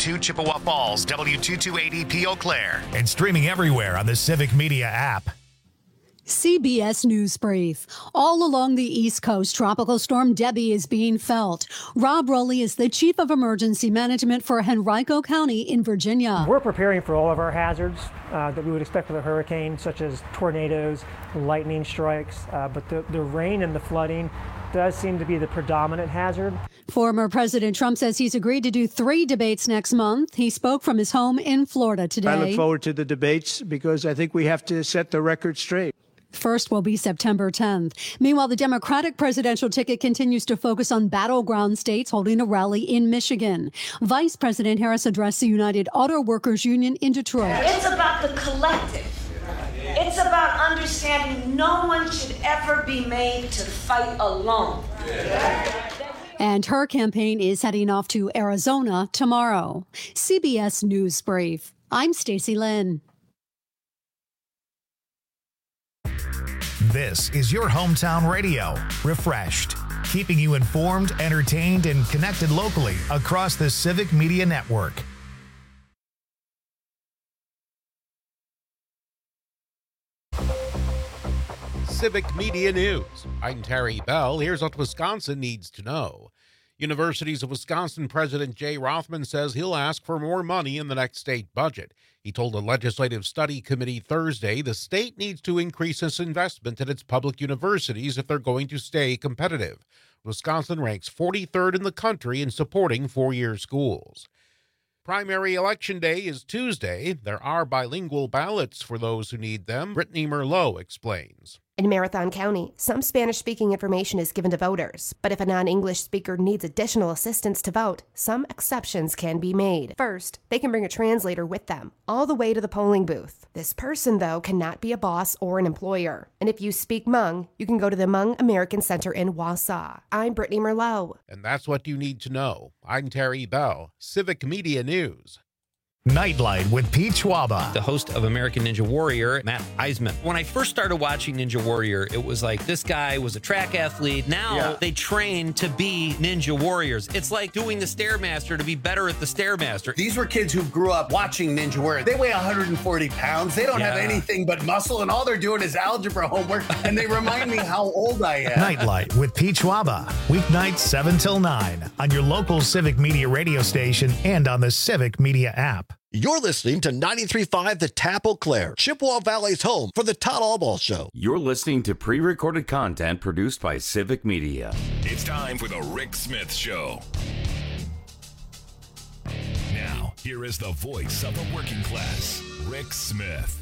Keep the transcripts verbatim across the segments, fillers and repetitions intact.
two Chippewa Falls, W two two eight zero P Eau Claire, and streaming everywhere on the Civic Media app. C B S News Brief. All along the East Coast, Tropical Storm Debbie is being felt. Rob Rowley is the Chief of Emergency Management for Henrico County in Virginia. We're preparing for all of our hazards uh, that we would expect with a hurricane, such as tornadoes, lightning strikes, uh, but the, the rain and the flooding does seem to be the predominant hazard. Former President Trump says he's agreed to do three debates next month. He spoke from his home in Florida today. I look forward to the debates because I think we have to set the record straight. First will be September tenth. Meanwhile, the Democratic presidential ticket continues to focus on battleground states holding a rally in Michigan. Vice President Harris addressed the United Auto Workers Union in Detroit. It's about the collective. It's about understanding no one should ever be made to fight alone. And her campaign is heading off to Arizona tomorrow. C B S News Brief. I'm Stacey Lynn. This is your hometown radio, Refreshed, keeping you informed, entertained, and connected locally across the Civic Media Network. Civic Media News. I'm Terry Bell. Here's what Wisconsin needs to know. Universities of Wisconsin President Jay Rothman says he'll ask for more money in the next state budget. He told a legislative study committee Thursday the state needs to increase its investment in its public universities if they're going to stay competitive. Wisconsin ranks forty-third in the country in supporting four-year schools. Primary election day is Tuesday. There are bilingual ballots for those who need them. Brittany Merlot explains. In Marathon County, some Spanish-speaking information is given to voters, but if a non-English speaker needs additional assistance to vote, some exceptions can be made. First, they can bring a translator with them, all the way to the polling booth. This person, though, cannot be a boss or an employer. And if you speak Hmong, you can go to the Hmong American Center in Wausau. I'm Brittany Merlot. And that's what you need to know. I'm Terry Bell, Civic Media News. Nightlight with Pete Schwaba. The host of American Ninja Warrior, Matt Eisman. When I first started watching Ninja Warrior, it was like this guy was a track athlete. Now yeah. they train to be Ninja Warriors. It's like doing the Stairmaster to be better at the Stairmaster. These were kids who grew up watching Ninja Warrior. They weigh one hundred forty pounds. They don't yeah. have anything but muscle, and all they're doing is algebra homework, and they remind me how old I am. Nightlight with Pete Schwaba. Weeknights seven till nine on your local Civic Media radio station and on the Civic Media app. You're listening to ninety-three point five The Tap Eau Claire, Chippewa Valley's home for the Todd Allball Show. You're listening to pre-recorded content produced by Civic Media. It's time for the Rick Smith Show. Now, here is the voice of the working class, Rick Smith.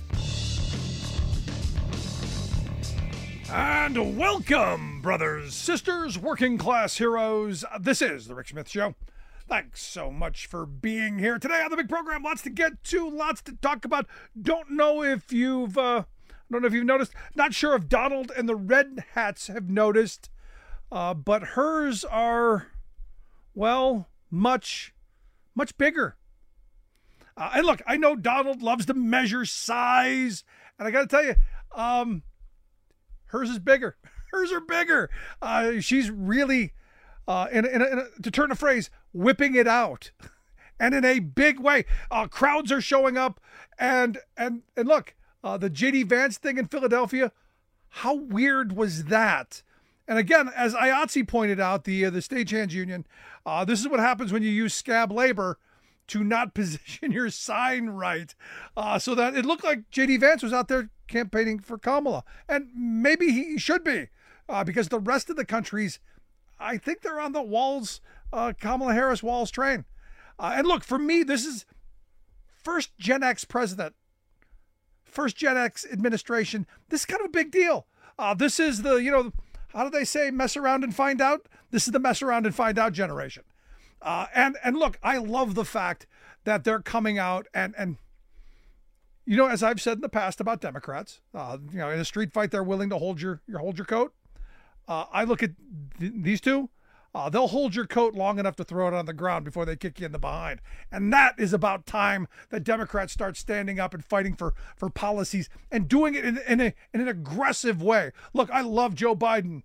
And welcome, brothers, sisters, working class heroes. This is the Rick Smith Show. Thanks so much for being here today on the big program. Lots to get to, lots to talk about. Don't know if you've, uh, don't know if you've noticed. Not sure if Donald and the Red Hats have noticed, uh, but hers are, well, much, much bigger. Uh, and look, I know Donald loves to measure size, and I got to tell you, um, hers is bigger. Hers are bigger. Uh, she's really. Uh, in, in, a, in a, to turn a phrase, whipping it out, and in a big way. Uh, crowds are showing up, and and and look, uh, the J D Vance thing in Philadelphia, how weird was that? And again, as I A T S E pointed out, the uh, the stagehands union, uh, this is what happens when you use scab labor to not position your sign right, uh, so that it looked like J D Vance was out there campaigning for Kamala, and maybe he should be, uh, because the rest of the country's, I think they're on the Walz, uh, Kamala Harris Walz train. Uh, and look, for me, this is first Gen X president, first Gen X administration. This is kind of a big deal. Uh, this is the, you know, how do they say, mess around and find out? This is the mess around and find out generation. Uh, and and look, I love the fact that they're coming out and, and you know, as I've said in the past about Democrats, uh, you know, in a street fight, they're willing to hold your, your hold your coat. Uh, I look at th- these two, uh, they'll hold your coat long enough to throw it on the ground before they kick you in the behind. And that is about time that Democrats start standing up and fighting for, for policies and doing it in, in, a, in an aggressive way. Look, I love Joe Biden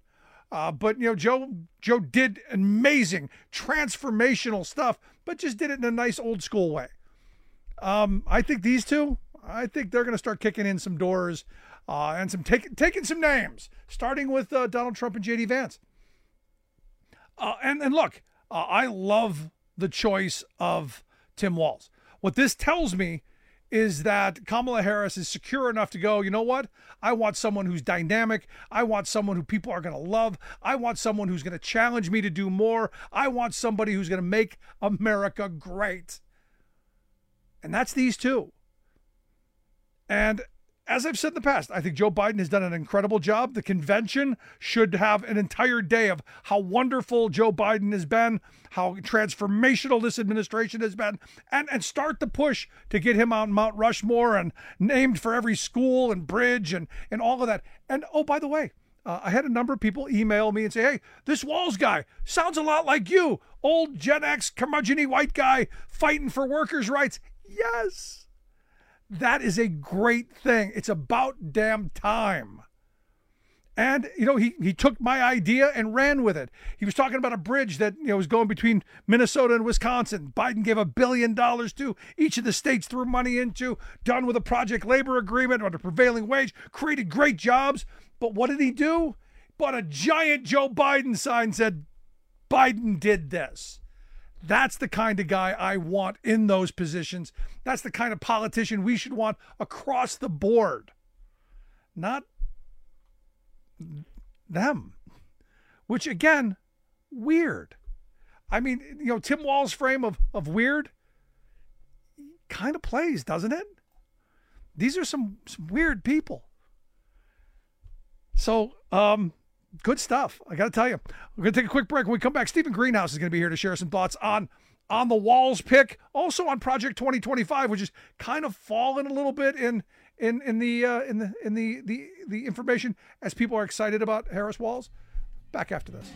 Uh, but, you know, Joe Joe did amazing, transformational stuff, but just did it in a nice old school way. Um, I think these two, I think they're going to start kicking in some doors uh, and some take, taking some names, starting with uh, Donald Trump and J D Vance. Uh, and, and look, uh, I love the choice of Tim Walz. What this tells me is that Kamala Harris is secure enough to go, you know what? I want someone who's dynamic. I want someone who people are going to love. I want someone who's going to challenge me to do more. I want somebody who's going to make America great. And that's these two. And as I've said in the past, I think Joe Biden has done an incredible job. The convention should have an entire day of how wonderful Joe Biden has been, how transformational this administration has been, and, and start the push to get him on Mount Rushmore and named for every school and bridge and, and all of that. And, oh, by the way, uh, I had a number of people email me and say, hey, this Walz guy sounds a lot like you, old Gen X, curmudgeon-y white guy fighting for workers' rights. Yes. That is a great thing. It's about damn time. And, you know, he, he took my idea and ran with it. He was talking about a bridge that, you know, was going between Minnesota and Wisconsin. Biden gave a billion dollars to. Each of the states threw money into, done with a project labor agreement or the prevailing wage, created great jobs. But what did he do? Bought a giant Joe Biden sign, said, Biden did this. That's the kind of guy I want in those positions. That's the kind of politician we should want across the board. Not them. Which, again, weird. I mean, you know, Tim Walz's frame of, of weird kind of plays, doesn't it? These are some, some weird people. So, um... good stuff. I got to tell you, we're going to take a quick break. When we come back, Stephen Greenhouse is going to be here to share some thoughts on, on the Walz pick, also on Project twenty twenty-five, which is kind of fallen a little bit in in in the uh, in the in the, the the information as people are excited about Harris Walz. Back after this.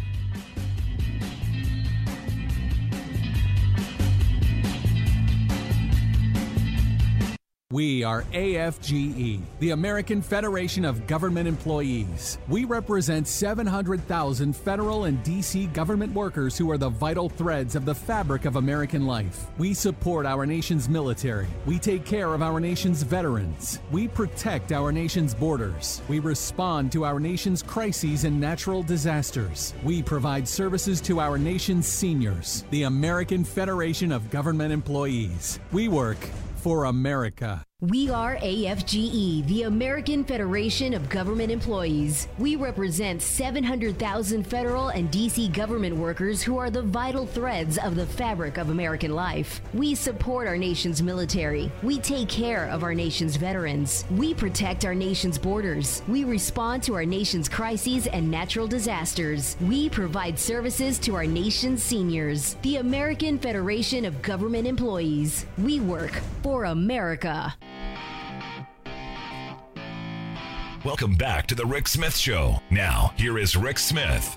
We are A F G E, the American Federation of Government Employees. We represent seven hundred thousand federal and D C government workers who are the vital threads of the fabric of American life. We support our nation's military. We take care of our nation's veterans. We protect our nation's borders. We respond to our nation's crises and natural disasters. We provide services to our nation's seniors. The American Federation of Government Employees. We work for America. We are A F G E, the American Federation of Government Employees. We represent seven hundred thousand federal and D C government workers who are the vital threads of the fabric of American life. We support our nation's military. We take care of our nation's veterans. We protect our nation's borders. We respond to our nation's crises and natural disasters. We provide services to our nation's seniors. The American Federation of Government Employees. We work for America. Welcome back to the Rick Smith Show. Now, here is Rick Smith.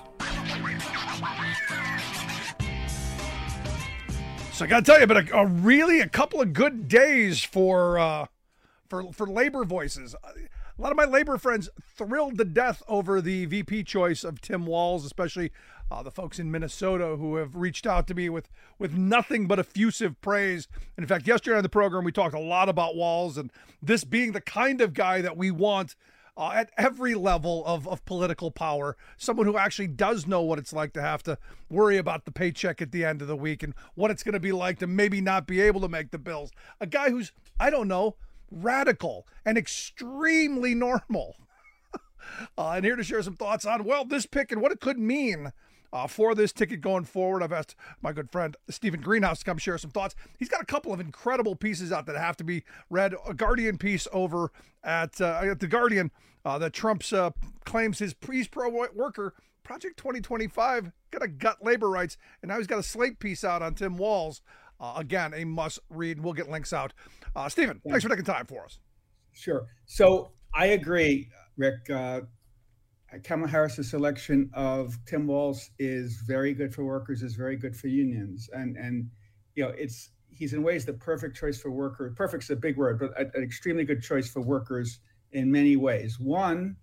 So I got to tell you, but a, a really a couple of good days for uh, for for labor voices. A lot of my labor friends thrilled to death over the V P choice of Tim Walz, especially uh, the folks in Minnesota who have reached out to me with with nothing but effusive praise. And in fact, yesterday on the program, we talked a lot about Walz and this being the kind of guy that we want Uh, at every level of, of political power, someone who actually does know what it's like to have to worry about the paycheck at the end of the week and what it's going to be like to maybe not be able to make the bills. A guy who's, I don't know, radical and extremely normal. uh, and here to share some thoughts on, well, this pick and what it could mean Uh, for this ticket going forward. I've asked my good friend Stephen Greenhouse to come share some thoughts. He's got a couple of incredible pieces out that have to be read. A Guardian piece over at, uh, at The Guardian uh, that Trump's uh, claims his he's pro-worker. Project twenty twenty-five got to gut labor rights, and now he's got a Slate piece out on Tim Walz. Uh, again, a must read. We'll get links out. Uh, Stephen, yeah. Thanks for taking time for us. Sure. So I agree, Rick. Uh, Kamala Harris's selection of Tim Walz is very good for workers, is very good for unions. And, and you know, it's he's in ways the perfect choice for workers. Perfect's a big word, but an extremely good choice for workers in many ways. One,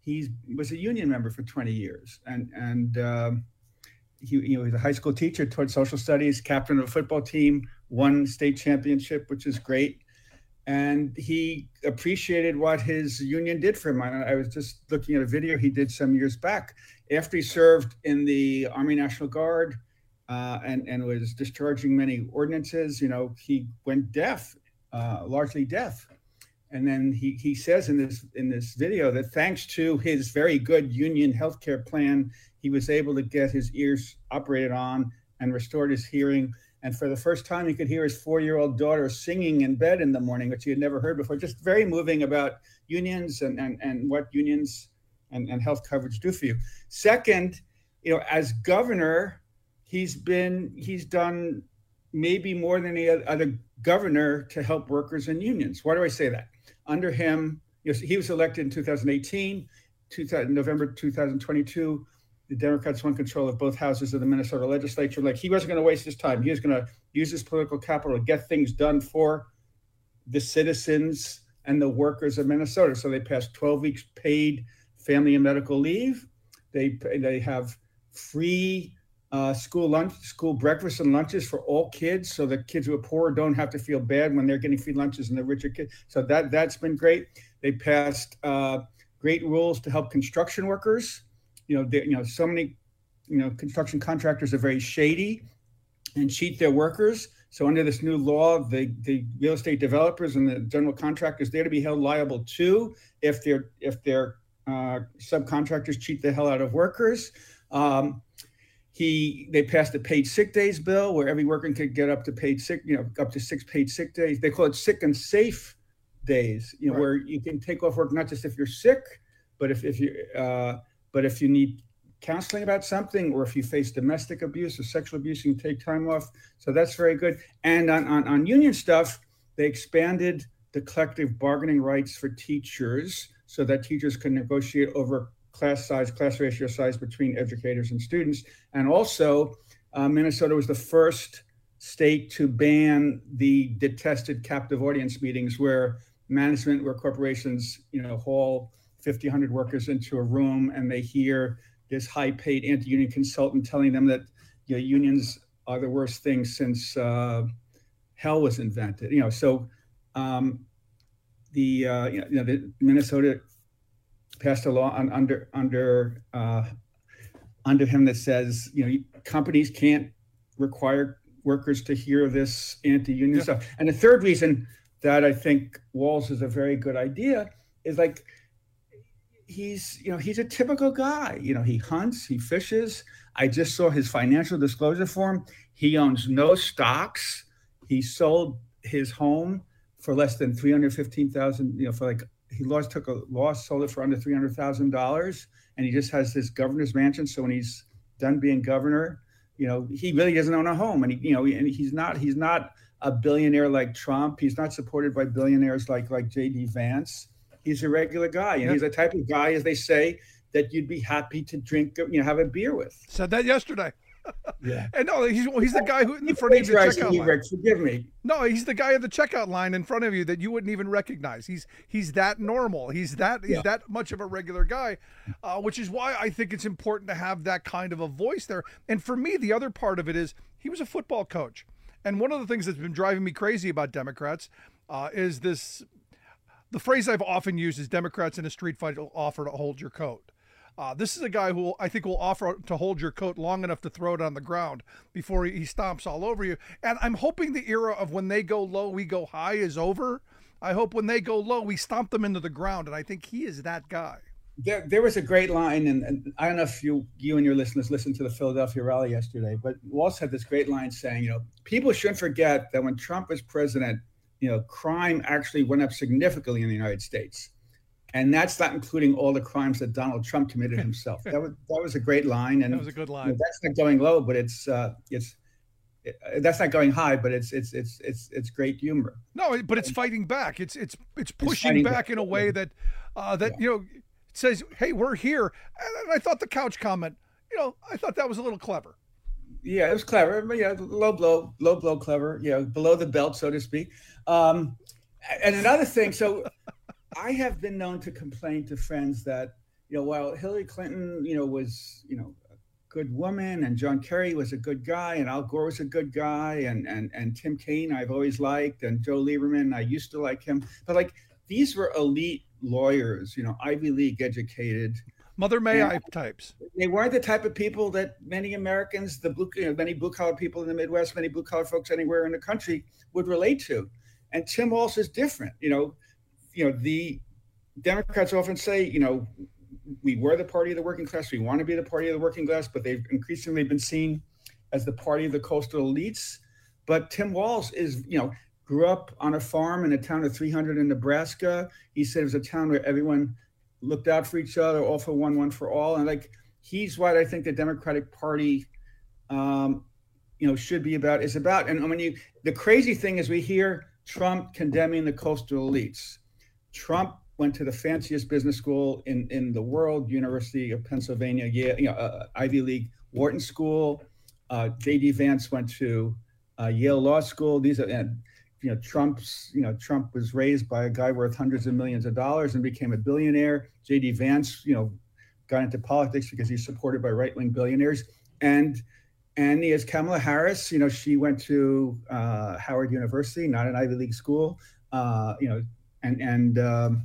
he was a union member for twenty years, and and um, he, you know, he's a high school teacher, taught social studies, captain of a football team, won state championship, which is great. And he appreciated what his union did for him. I, I was just looking at a video he did some years back after he served in the Army National Guard uh, and and was discharging many ordinances. You know, he went deaf, uh, largely deaf. And then he, he says in this in this video that thanks to his very good union healthcare plan, he was able to get his ears operated on and restored his hearing. And for the first time, he could hear his four-year-old daughter singing in bed in the morning, which he had never heard before. Just very moving about unions and, and, and what unions and, and health coverage do for you. Second, you know, as governor, he's been he's done maybe more than any other governor to help workers and unions. Why do I say that? Under him, you know, he was elected in two thousand eighteen, two thousand, November two thousand twenty-two. The Democrats won control of both houses of the Minnesota legislature. Like, he wasn't going to waste his time. He was going to use his political capital to get things done for the citizens and the workers of Minnesota. So they passed twelve weeks paid family and medical leave. They they have free uh, school lunch, school breakfast and lunches for all kids, so the kids who are poor don't have to feel bad when they're getting free lunches and the richer kids. So that that's been great. They passed uh, great rules to help construction workers. You know, you know, so many, you know, construction contractors are very shady and cheat their workers. So under this new law, the, the real estate developers and the general contractors, they're to be held liable too if their if their uh, subcontractors cheat the hell out of workers. Um, he they passed a paid sick days bill where every worker could get up to paid sick, you know, up to six paid sick days. They call it sick and safe days, you know, right, where you can take off work not just if you're sick, but if if you uh, But if you need counseling about something, or if you face domestic abuse or sexual abuse, you can take time off. So that's very good. And on, on, on union stuff, they expanded the collective bargaining rights for teachers so that teachers can negotiate over class size, class ratio size between educators and students. And also, uh, Minnesota was the first state to ban the detested captive audience meetings where management, where corporations, you know, haul fifty, one hundred workers into a room and they hear this high-paid anti-union consultant telling them that, you know, unions are the worst thing since uh, hell was invented. You know, so um, the uh, you know the Minnesota passed a law on, under under uh, under him that says, you know, companies can't require workers to hear this anti-union yeah. stuff. And the third reason that I think Walz is a very good idea is, like, he's, you know, he's a typical guy. You know, he hunts, he fishes. I just saw his financial disclosure form. He owns no stocks. He sold his home for less than three hundred fifteen thousand dollars, you know, for like, he lost, took a loss, sold it for under three hundred thousand dollars. And he just has this governor's mansion. So when he's done being governor, you know, he really doesn't own a home. And he, you know, and he's not, he's not a billionaire like Trump. He's not supported by billionaires like, like J D Vance. He's a regular guy, and yep. he's the type of guy, as they say, that you'd be happy to drink, you know, have a beer with. Said that yesterday. Yeah. And no, he's he's the guy who in front of you at the checkout line. Rick, forgive me. No, he's the guy at the checkout line in front of you that you wouldn't even recognize. He's he's that normal. He's that he's yeah. that much of a regular guy, uh, which is why I think it's important to have that kind of a voice there. And for me, the other part of it is he was a football coach, and one of the things that's been driving me crazy about Democrats uh, is this. The phrase I've often used is Democrats in a street fight will offer to hold your coat. Uh, this is a guy who I think will offer to hold your coat long enough to throw it on the ground before he, he stomps all over you. And I'm hoping the era of when they go low, we go high is over. I hope when they go low, we stomp them into the ground. And I think he is that guy. There, there was a great line, and, and I don't know if you you and your listeners listened to the Philadelphia rally yesterday, but Walz had this great line saying, you know, people shouldn't forget that when Trump was president, you know, crime actually went up significantly in the United States. And that's not including all the crimes that Donald Trump committed himself. That was that was a great line. And that was a good line. You know, that's not going low, but it's uh, it's it, that's not going high, but it's it's it's it's it's great humor. No, but it's fighting back. It's it's it's pushing it's back, back in a way that uh, that yeah. you know says, "Hey, we're here." And I thought the couch comment, you know, I thought that was a little clever. Yeah, it was clever. But yeah, low blow, low blow, clever. You know, below the belt, so to speak. Um, and another thing, so I have been known to complain to friends that, you know, while Hillary Clinton, you know, was, you know, a good woman, and John Kerry was a good guy, and Al Gore was a good guy, and and and Tim Kaine I've always liked, and Joe Lieberman, I used to like him, but like these were elite lawyers, you know, Ivy League educated. Mother May I types. They weren't the type of people that many Americans, the blue, you know, many blue collar people in the Midwest, many blue collar folks anywhere in the country would relate to. And Tim Walz is different. You know, you know, the Democrats often say, you know, we were the party of the working class. We want to be the party of the working class, but they've increasingly been seen as the party of the coastal elites. But Tim Walz is, you know, grew up on a farm in a town of three hundred in Nebraska. He said it was a town where everyone looked out for each other, all for one, one for all. And like, he's what I think the Democratic Party, um, you know, should be about, is about. And when you, the crazy thing is we hear Trump condemning the coastal elites. Trump went to the fanciest business school in, in the world, University of Pennsylvania, yeah, you know, uh, Ivy League, Wharton School. Uh, J D Vance went to uh, Yale Law School. These are, and, you know, Trump's, you know, Trump was raised by a guy worth hundreds of millions of dollars and became a billionaire. J D Vance, you know, got into politics because he's supported by right-wing billionaires. And and he has Kamala Harris, you know, she went to uh, Howard University, not an Ivy League school, uh, you know, and, and, um,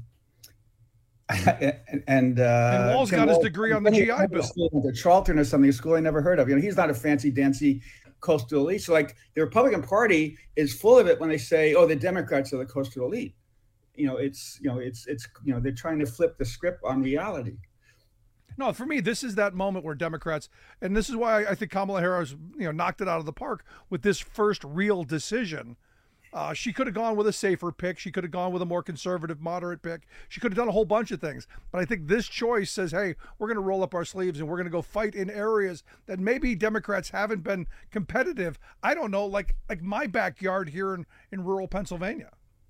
and, and, uh, and Walz got his degree on the G I Bill. The Charlton or something, a school I never heard of. You know, he's not a fancy dancy coastal elite. So like the Republican Party is full of it when they say, oh, the Democrats are the coastal elite. You know, it's, you know, it's, it's, you know, they're trying to flip the script on reality. No, for me, this is that moment where Democrats, and this is why I think Kamala Harris, you know, knocked it out of the park with this first real decision. Uh, she could have gone with a safer pick. She could have gone with a more conservative, moderate pick. She could have done a whole bunch of things. But I think this choice says, hey, we're going to roll up our sleeves and we're going to go fight in areas that maybe Democrats haven't been competitive. I don't know, like like my backyard here in, in rural Pennsylvania.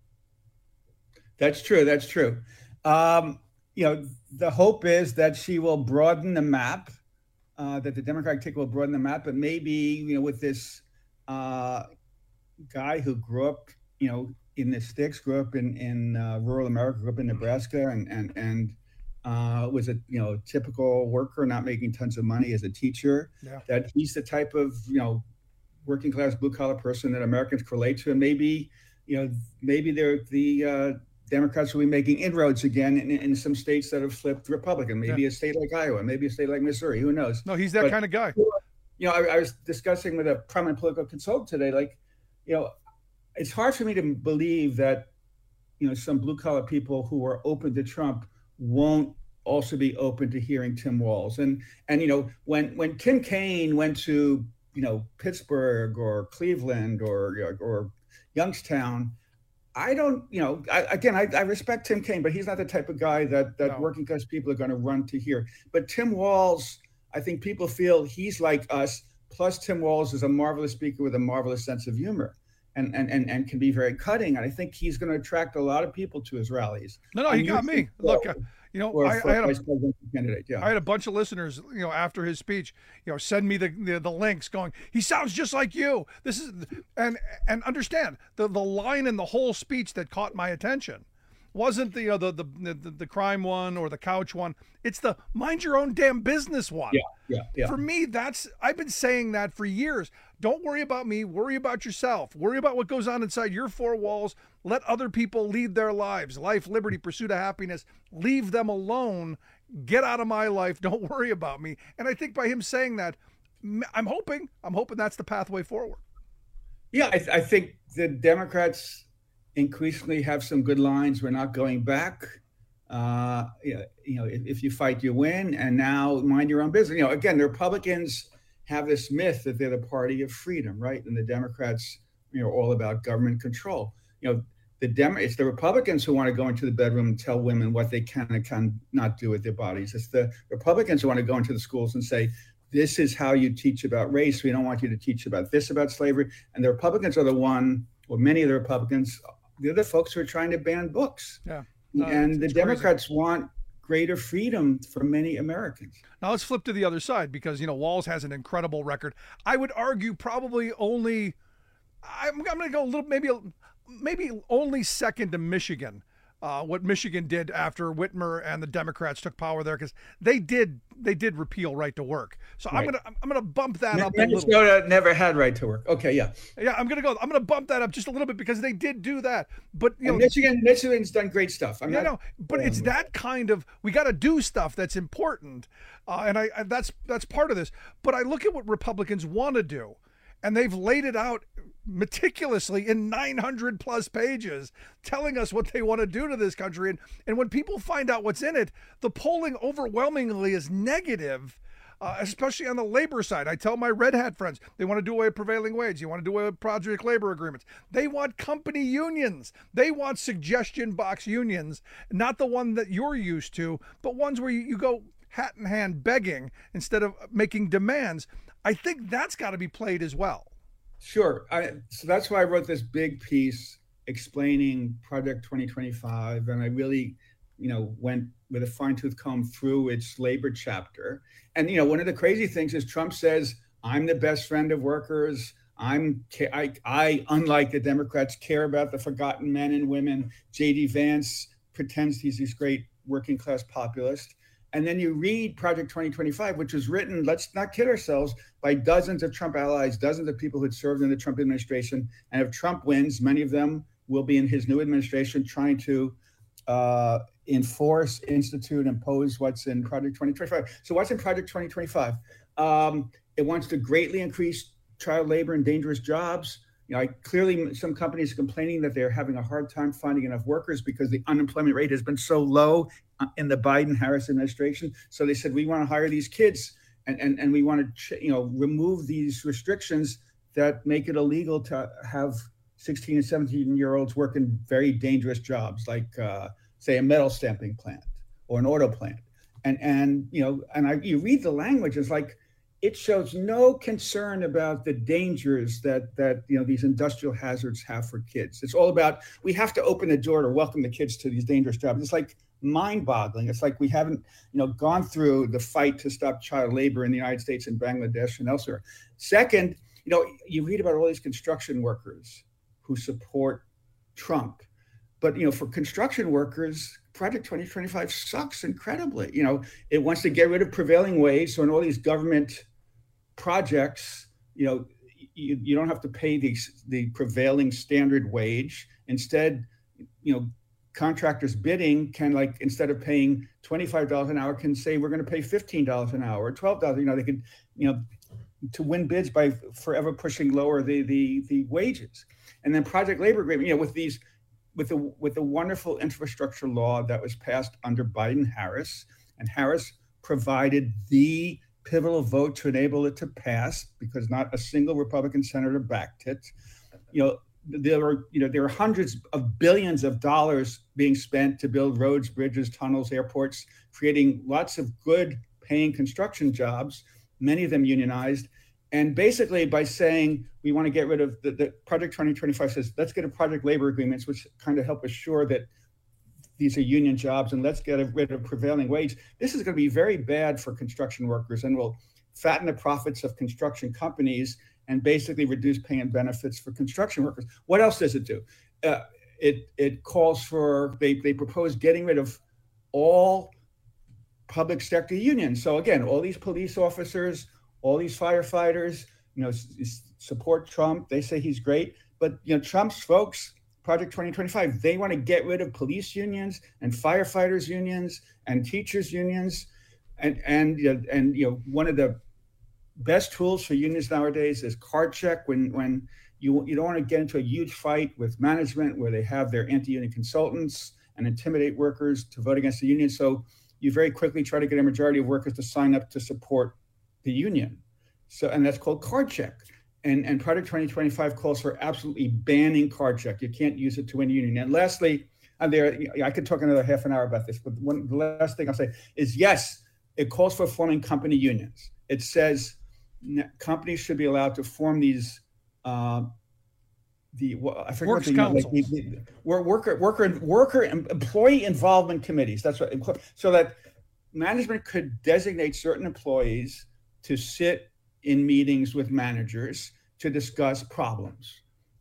That's true. That's true. Um, you know, the hope is that she will broaden the map, uh, that the Democratic ticket will broaden the map, but maybe, you know, with this uh, guy who grew up, you know, in the sticks, grew up in, in uh, rural America, grew up in Nebraska, and, and, and uh, was a, you know, typical worker, not making tons of money as a teacher, yeah. that he's the type of, you know, working class, blue collar person that Americans can relate to. And maybe, you know, maybe they're the, uh, Democrats will be making inroads again in, in some states that have flipped Republican, maybe yeah. a state like Iowa, maybe a state like Missouri, who knows? No, he's that but, kind of guy. You know, I, I was discussing with a prominent political consultant today, like, you know, it's hard for me to believe that, you know, some blue collar people who are open to Trump won't also be open to hearing Tim Walz. And, and, you know, when, when Tim Kaine went to, you know, Pittsburgh or Cleveland or, or Youngstown, I don't, you know, I, again, I, I respect Tim Kaine, but he's not the type of guy that, that no. working class people are going to run to hear. But Tim Walz, I think people feel he's like us. Plus, Tim Walz is a marvelous speaker with a marvelous sense of humor and, and, and, and can be very cutting. And I think he's going to attract a lot of people to his rallies. No, no, he got me. Look, uh, you know, I, I, had a, candidate, yeah. I had a bunch of listeners, you know, after his speech, you know, send me the, the the links going, he sounds just like you. This is, and and understand the the line in the whole speech that caught my attention wasn't the, you know, the, the the the crime one or the couch one. It's the mind your own damn business one. Yeah, yeah, yeah. For me, that's, I've been saying that for years. Don't worry about me. Worry about yourself. Worry about what goes on inside your four walls. Let other people lead their lives. Life, liberty, pursuit of happiness. Leave them alone. Get out of my life. Don't worry about me. And I think by him saying that, I'm hoping, I'm hoping that's the pathway forward. Yeah, I, th- I think the Democrats increasingly have some good lines. We're not going back. Uh, you know, if, if you fight, you win. And now mind your own business. You know, again, the Republicans have this myth that they're the party of freedom, right? And the Democrats, you know, are all about government control. You know, the Dem- it's the Republicans who want to go into the bedroom and tell women what they can and cannot do with their bodies. It's the Republicans who want to go into the schools and say, this is how you teach about race. We don't want you to teach about this, about slavery. And the Republicans are the one, or many of the Republicans, they're the folks who are trying to ban books. Yeah. No, and it's, the it's Democrats crazy. want greater freedom for many Americans. Now let's flip to the other side because, you know, Walz has an incredible record. I would argue probably only, I'm, I'm going to go a little, maybe, maybe only second to Michigan uh, what Michigan did after Whitmer and the Democrats took power there, because they did they did repeal right to work. So right. I'm gonna I'm gonna bump that up. Minnesota a little. never had right to work. Okay, yeah, yeah. I'm gonna go. I'm gonna bump that up just a little bit because they did do that. But you and know, Michigan Michigan's done great stuff. I'm yeah, not, no, but um, it's that kind of we got to do stuff that's important, uh, and I, I that's that's part of this. But I look at what Republicans want to do. And they've laid it out meticulously in nine hundred plus pages, telling us what they want to do to this country. And, and when people find out what's in it, the polling overwhelmingly is negative, uh, especially on the labor side. I tell my Red Hat friends, they want to do away with prevailing wage. You want to do away with project labor agreements. They want company unions. They want suggestion box unions, not the one that you're used to, but ones where you, you go hat in hand begging instead of making demands. I think that's got to be played as well. Sure. I, so that's why I wrote this big piece explaining Project twenty twenty-five. And I really, you know, went with a fine tooth comb through its labor chapter. And, you know, one of the crazy things is Trump says, I'm the best friend of workers. I'm, I, I, unlike the Democrats, care about the forgotten men and women. J D Vance pretends he's this great working class populist. And then you read Project twenty twenty-five, which was written, let's not kid ourselves, by dozens of Trump allies, dozens of people who'd served in the Trump administration. And if Trump wins, many of them will be in his new administration trying to uh, enforce, institute, impose what's in Project twenty twenty-five. So what's in Project twenty twenty-five? Um, it wants to greatly increase child labor and dangerous jobs. You know, I, clearly some companies are complaining that they're having a hard time finding enough workers because the unemployment rate has been so low in the Biden-Harris administration. So they said, we want to hire these kids and, and, and we want to, you know, remove these restrictions that make it illegal to have sixteen and seventeen year olds work in very dangerous jobs, like uh, say a metal stamping plant or an auto plant. And, and you know, and I, you read the language, it's like, it shows no concern about the dangers that that you know these industrial hazards have for kids. It's all about we have to open the door to welcome the kids to these dangerous jobs. It's like mind-boggling. It's like we haven't you know gone through the fight to stop child labor in the United States and Bangladesh and elsewhere. Second, you know you read about all these construction workers who support Trump, but you know for construction workers, Project twenty twenty-five sucks incredibly. You know, it wants to get rid of prevailing wage. So in all these government projects, you know, you, you don't have to pay the, the prevailing standard wage. Instead, you know, contractors bidding can, like, instead of paying twenty-five dollars an hour, can say, we're going to pay fifteen dollars an hour or twelve dollars. You know, they could, you know, to win bids by forever pushing lower the, the, the wages. And then project labor agreement, you know, with these, with the with the wonderful infrastructure law that was passed under Biden-Harris, and Harris provided the pivotal vote to enable it to pass because not a single Republican senator backed it. You know, there are you know there are hundreds of billions of dollars being spent to build roads, bridges, tunnels, airports, creating lots of good paying construction jobs, many of them unionized. And basically, by saying we want to get rid of the, the Project twenty twenty-five says, let's get a project labor agreements, which kind of help assure that these are union jobs, and let's get rid of prevailing wage. This is going to be very bad for construction workers and will fatten the profits of construction companies and basically reduce pay and benefits for construction workers. What else does it do? Uh, it it calls for, they, they propose getting rid of all public sector unions. So again, all these police officers, all these firefighters, you know, s- support Trump. They say he's great, but you know, Trump's folks, Project twenty twenty-five, they want to get rid of police unions and firefighters unions and teachers unions, and and you know, and you know, one of the best tools for unions nowadays is card check. When when you you don't want to get into a huge fight with management where they have their anti-union consultants and intimidate workers to vote against the union, so you very quickly try to get a majority of workers to sign up to support the union. So, and that's called card check. And, and Project twenty twenty-five calls for absolutely banning card check. You can't use it to win a union. And lastly, and there, I could talk another half an hour about this, but one, the last thing I'll say is, yes, it calls for forming company unions. It says companies should be allowed to form these, uh, the, I forget Works what the, like, the, the worker, worker, worker, employee involvement committees. That's what, so that management could designate certain employees to sit in meetings with managers to discuss problems.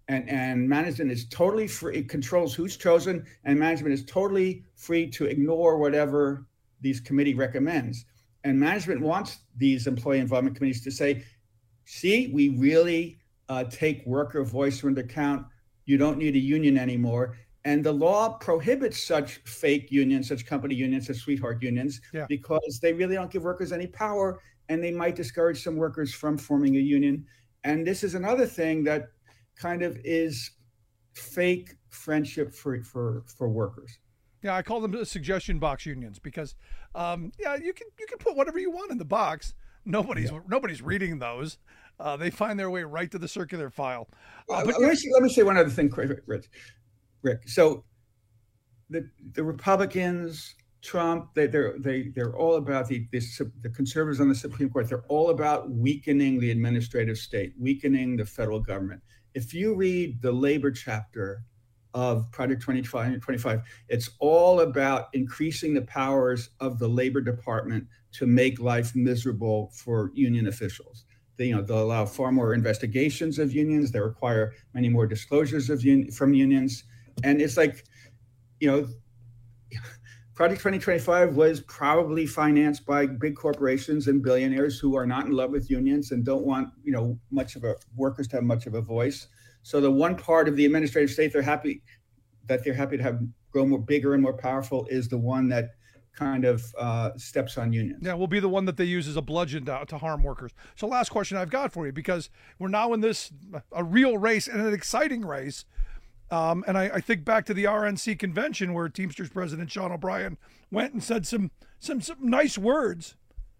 And, and management is totally free, it controls who's chosen, and management is totally free to ignore whatever these committee recommends. And management wants these employee involvement committees to say, see, we really uh, take worker voice into account. You don't need a union anymore. And the law prohibits such fake unions, such company unions, such sweetheart unions, yeah. because they really don't give workers any power, and they might discourage some workers from forming a union. And this is another thing that kind of is fake friendship for, for, for workers. Yeah, I call them the suggestion box unions because, um, yeah, you can you can put whatever you want in the box. Nobody's yeah. nobody's reading those. Uh, they find their way right to the circular file. Uh, uh, but let, me say, let me say one other thing, Rich. Rick. So the the Republicans, Trump, they they're they they're all about the, the the conservatives on the Supreme Court. They're all about weakening the administrative state, weakening the federal government. If you read the labor chapter of Project twenty-five, it's all about increasing the powers of the Labor Department to make life miserable for union officials. They, you know, they'll allow far more investigations of unions. They require many more disclosures of un- from unions. And it's like, you know, Project twenty twenty-five was probably financed by big corporations and billionaires who are not in love with unions and don't want, you know, much of a workers to have much of a voice. So the one part of the administrative state they're happy that they're happy to have grow more bigger and more powerful is the one that kind of uh, steps on unions. Yeah, will be the one that they use as a bludgeon to, to harm workers. So last question I've got for you, because we're now in this a real race and an exciting race. Um, and I, I think back to the R N C convention where Teamsters President Sean O'Brien went and said some some some nice words,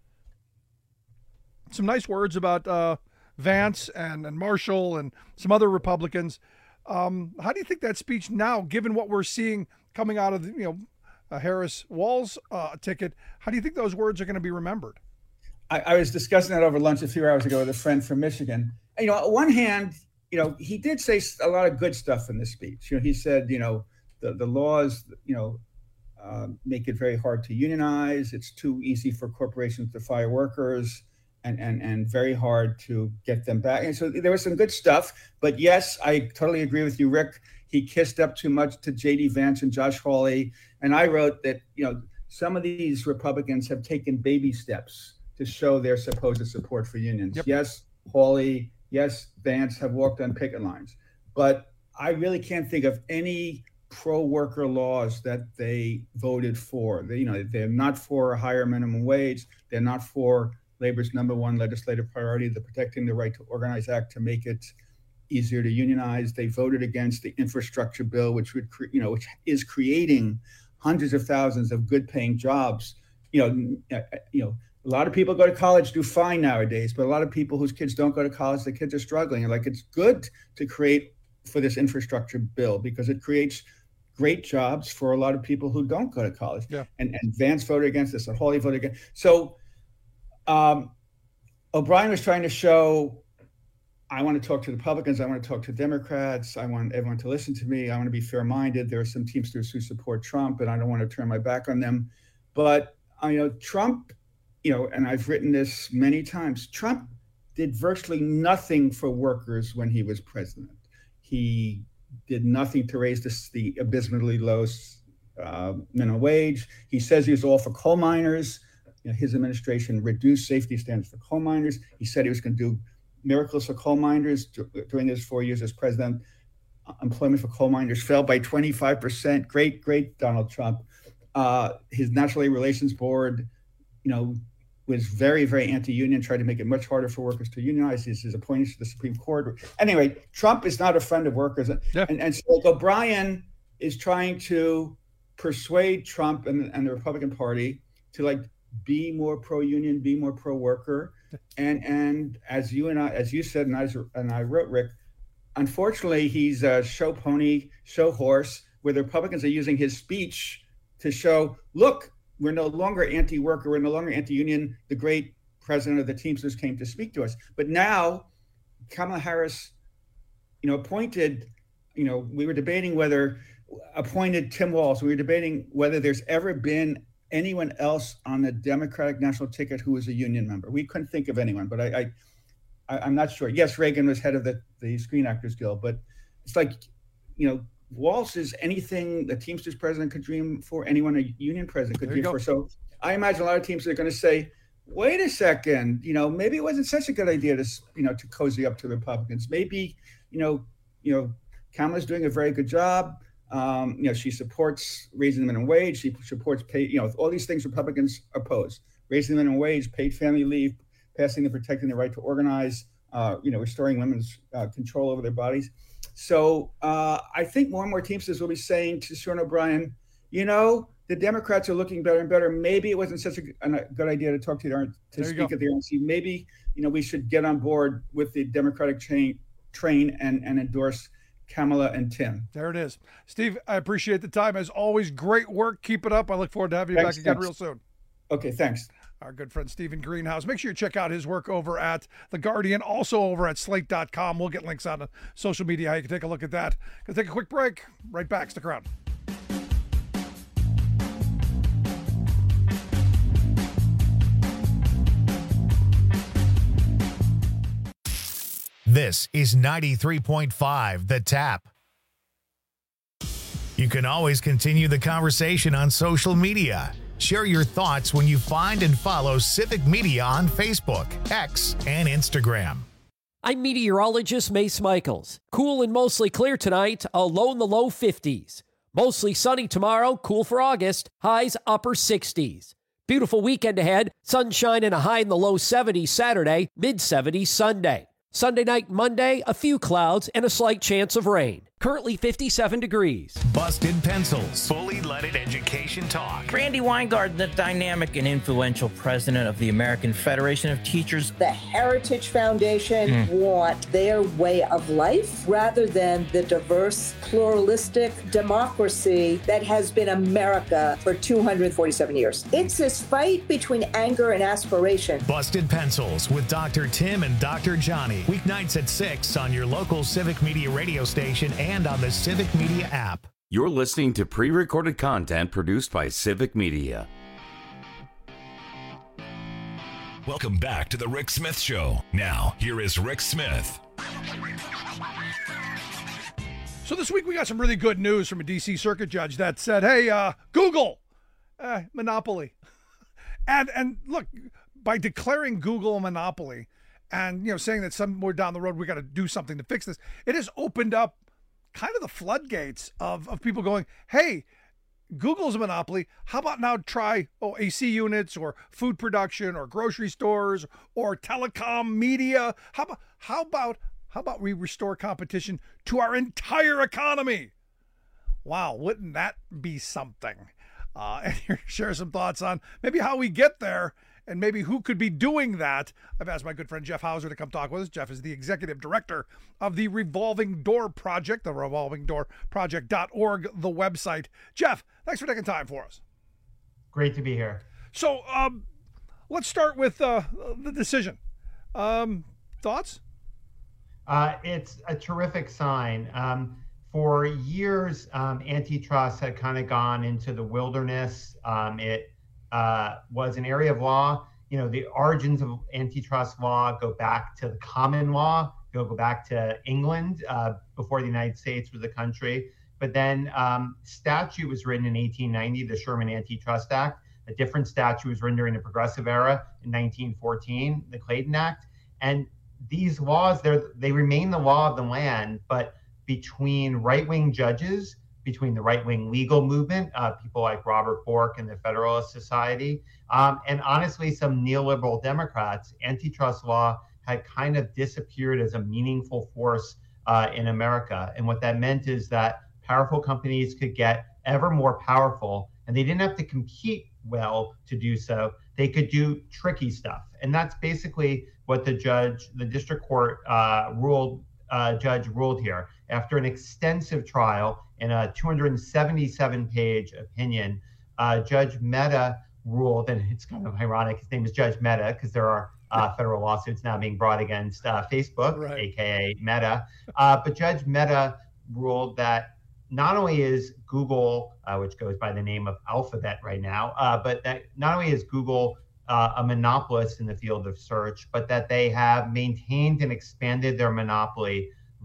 some nice words about uh, Vance and, and Marshall and some other Republicans. Um, how do you think that speech now, given what we're seeing coming out of the, you know uh, Harris Walz uh, ticket, how do you think those words are going to be remembered? I, I was discussing that over lunch a few hours ago with a friend from Michigan. And, you know, on one hand, you know, he did say a lot of good stuff in this speech. You know, he said, you know, the, the laws, you know, uh, make it very hard to unionize. It's too easy for corporations to fire workers and, and, and very hard to get them back. And so there was some good stuff. But yes, I totally agree with you, Rick. He kissed up too much to J D Vance and Josh Hawley. And I wrote that, you know, some of these Republicans have taken baby steps to show their supposed support for unions. Yep. Yes, Hawley. Yes, Vance have walked on picket lines, but I really can't think of any pro-worker laws that they voted for. They, you know, they're not for a higher minimum wage. They're not for labor's number one legislative priority, the Protecting the Right to Organize Act, to make it easier to unionize. They voted against the infrastructure bill, which would, cre- you know, which is creating hundreds of thousands of good-paying jobs. You know, you know. A lot of people go to college, do fine nowadays, but a lot of people whose kids don't go to college, the kids are struggling. And like, it's good to create for this infrastructure bill because it creates great jobs for a lot of people who don't go to college. Yeah. And, and Vance voted against this, and Hawley voted against. So um, O'Brien was trying to show, I want to talk to Republicans, I want to talk to Democrats, I want everyone to listen to me, I want to be fair-minded. There are some Teamsters who support Trump, and I don't want to turn my back on them. But I you know Trump. You know, and I've written this many times, Trump did virtually nothing for workers when he was president. He did nothing to raise this, the abysmally low uh, minimum wage. He says he was all for coal miners. You know, his administration reduced safety standards for coal miners. He said he was going to do miracles for coal miners. During his four years as president, employment for coal miners fell by twenty-five percent. Great, great Donald Trump. Uh, his National Labor Relations Board, you know, was very, very anti-union, tried to make it much harder for workers to unionize. He's, he's appointed to the Supreme Court. Anyway, Trump is not a friend of workers. Yeah. And, and so like, O'Brien is trying to persuade Trump and, and the Republican Party to like be more pro-union, be more pro-worker. And and as you and I, as you said, and I, and I wrote, Rick, unfortunately, he's a show pony, show horse, where the Republicans are using his speech to show, look, we're no longer anti-worker, we're no longer anti-union. The great president of the Teamsters came to speak to us. But now Kamala Harris, you know, appointed, you know, we were debating whether, appointed Tim Walz, we were debating whether there's ever been anyone else on the Democratic national ticket who was a union member. We couldn't think of anyone, but I, I, I I'm not sure. Yes, Reagan was head of the, the Screen Actors Guild, but it's like, you know, Walz is anything the Teamsters president could dream for, anyone a union president could There you dream go. for. So I imagine a lot of teams are going to say, wait a second, you know, maybe it wasn't such a good idea to, you know, to cozy up to the Republicans. Maybe, you know, you know, Kamala's doing a very good job. Um, you know, she supports raising the minimum wage. She supports pay, you know, all these things Republicans oppose: raising the minimum wage, paid family leave, passing and protecting the right to organize, uh, you know, restoring women's uh, control over their bodies. So uh, I think more and more Teamsters will be saying to Sean O'Brien, you know, the Democrats are looking better and better. Maybe it wasn't such a, a good idea to talk to the to speak at the R N C. Maybe, you know, we should get on board with the Democratic chain, train and, and endorse Kamala and Tim. There it is. Steve, I appreciate the time. As always, great work. Keep it up. I look forward to having you Thanks, back again thanks. real soon. Okay, thanks. Our good friend Stephen Greenhouse. Make sure you check out his work over at The Guardian, also over at slate dot com. We'll get links on social media how you can take a look at that. Gonna take a quick break. Right back. Stick around. This is ninety-three point five The Tap. You can always continue the conversation on social media. Share your thoughts when you find and follow Civic Media on Facebook, X, and Instagram. I'm meteorologist Mace Michaels. Cool and mostly clear tonight, a low in the low fifties. Mostly sunny tomorrow, cool for August, highs upper sixties. Beautiful weekend ahead, sunshine and a high in the low seventies Saturday, mid seventies Sunday. Sunday night, Monday, a few clouds and a slight chance of rain. Currently fifty-seven degrees. Busted Pencils. Fully leaded education talk. Randy Weingart, the dynamic and influential president of the American Federation of Teachers. The Heritage Foundation Mm. want their way of life rather than the diverse, pluralistic democracy that has been America for two hundred forty-seven years. It's this fight between anger and aspiration. Busted Pencils with Doctor Tim and Doctor Johnny. Weeknights at six on your local Civic Media radio station and on the Civic Media app. You're listening to pre-recorded content produced by Civic Media. Welcome back to the Rick Smith Show. Now, here is Rick Smith. So this week we got some really good news from a D C Circuit judge that said, hey, uh, Google, uh, monopoly. and and look, by declaring Google a monopoly and, you know, saying that somewhere down the road we got to do something to fix this, it has opened up kind of the floodgates of, of people going, hey, Google's a monopoly. How about now try oh, A C units or food production or grocery stores or telecom media? How about how about how about we restore competition to our entire economy? Wow, wouldn't that be something? Uh, and here, share some thoughts on maybe how we get there and maybe who could be doing that. I've asked my good friend Jeff Hauser to come talk with us. Jeff is the executive director of the Revolving Door Project, the revolving door project dot org, the website. Jeff, thanks for taking time for us. Great to be here. So um, let's start with uh, the decision. Um, thoughts? Uh, it's a terrific sign. Um, for years, um, antitrust had kind of gone into the wilderness. Um, it uh, was an area of law. You know, the origins of antitrust law go back to the common law, go, go back to England uh, before the United States was a country. But then um, statute was written in eighteen ninety, the Sherman Antitrust Act. A different statute was written during the Progressive Era in nineteen fourteen, the Clayton Act. And these laws, they remain the law of the land, but between right-wing judges, between the right-wing legal movement, uh, people like Robert Bork and the Federalist Society, um, and honestly, some neoliberal Democrats, antitrust law had kind of disappeared as a meaningful force uh, in America. And what that meant is that powerful companies could get ever more powerful, and they didn't have to compete well to do so. They could do tricky stuff. And that's basically what the judge, the district court uh, ruled, uh, judge ruled here. After an extensive trial in a two hundred seventy-seven page opinion, uh, Judge Mehta ruled, and it's kind of ironic, his name is Judge Mehta because there are uh, federal lawsuits now being brought against uh, Facebook, right. A K A Meta. Uh, but Judge Mehta ruled that not only is Google, uh, which goes by the name of Alphabet right now, uh, but that not only is Google uh, a monopolist in the field of search, but that they have maintained and expanded their monopoly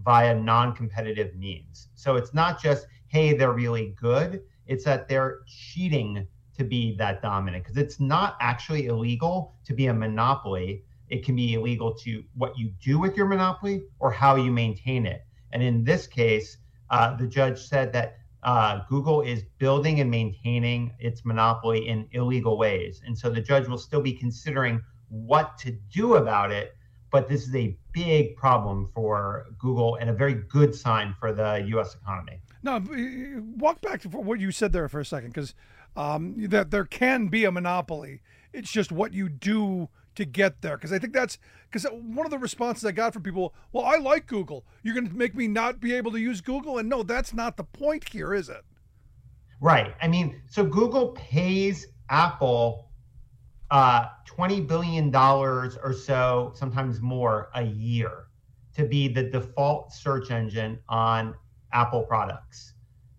via non-competitive means. So it's not just, hey, they're really good. It's that they're cheating to be that dominant, because it's not actually illegal to be a monopoly. It can be illegal to what you do with your monopoly or how you maintain it. And in this case, uh, the judge said that uh, Google is building and maintaining its monopoly in illegal ways. And so the judge will still be considering what to do about it. But this is a big problem for Google and a very good sign for the U S economy. Now, walk back to what you said there for a second, because um, that there can be a monopoly. It's just what you do to get there. Because I think that's because one of the responses I got from people, well, I like Google. You're going to make me not be able to use Google? And no, that's not the point here, is it? Right. I mean, so Google pays Apple uh, twenty billion dollars or so, sometimes more, a year to be the default search engine on Apple products.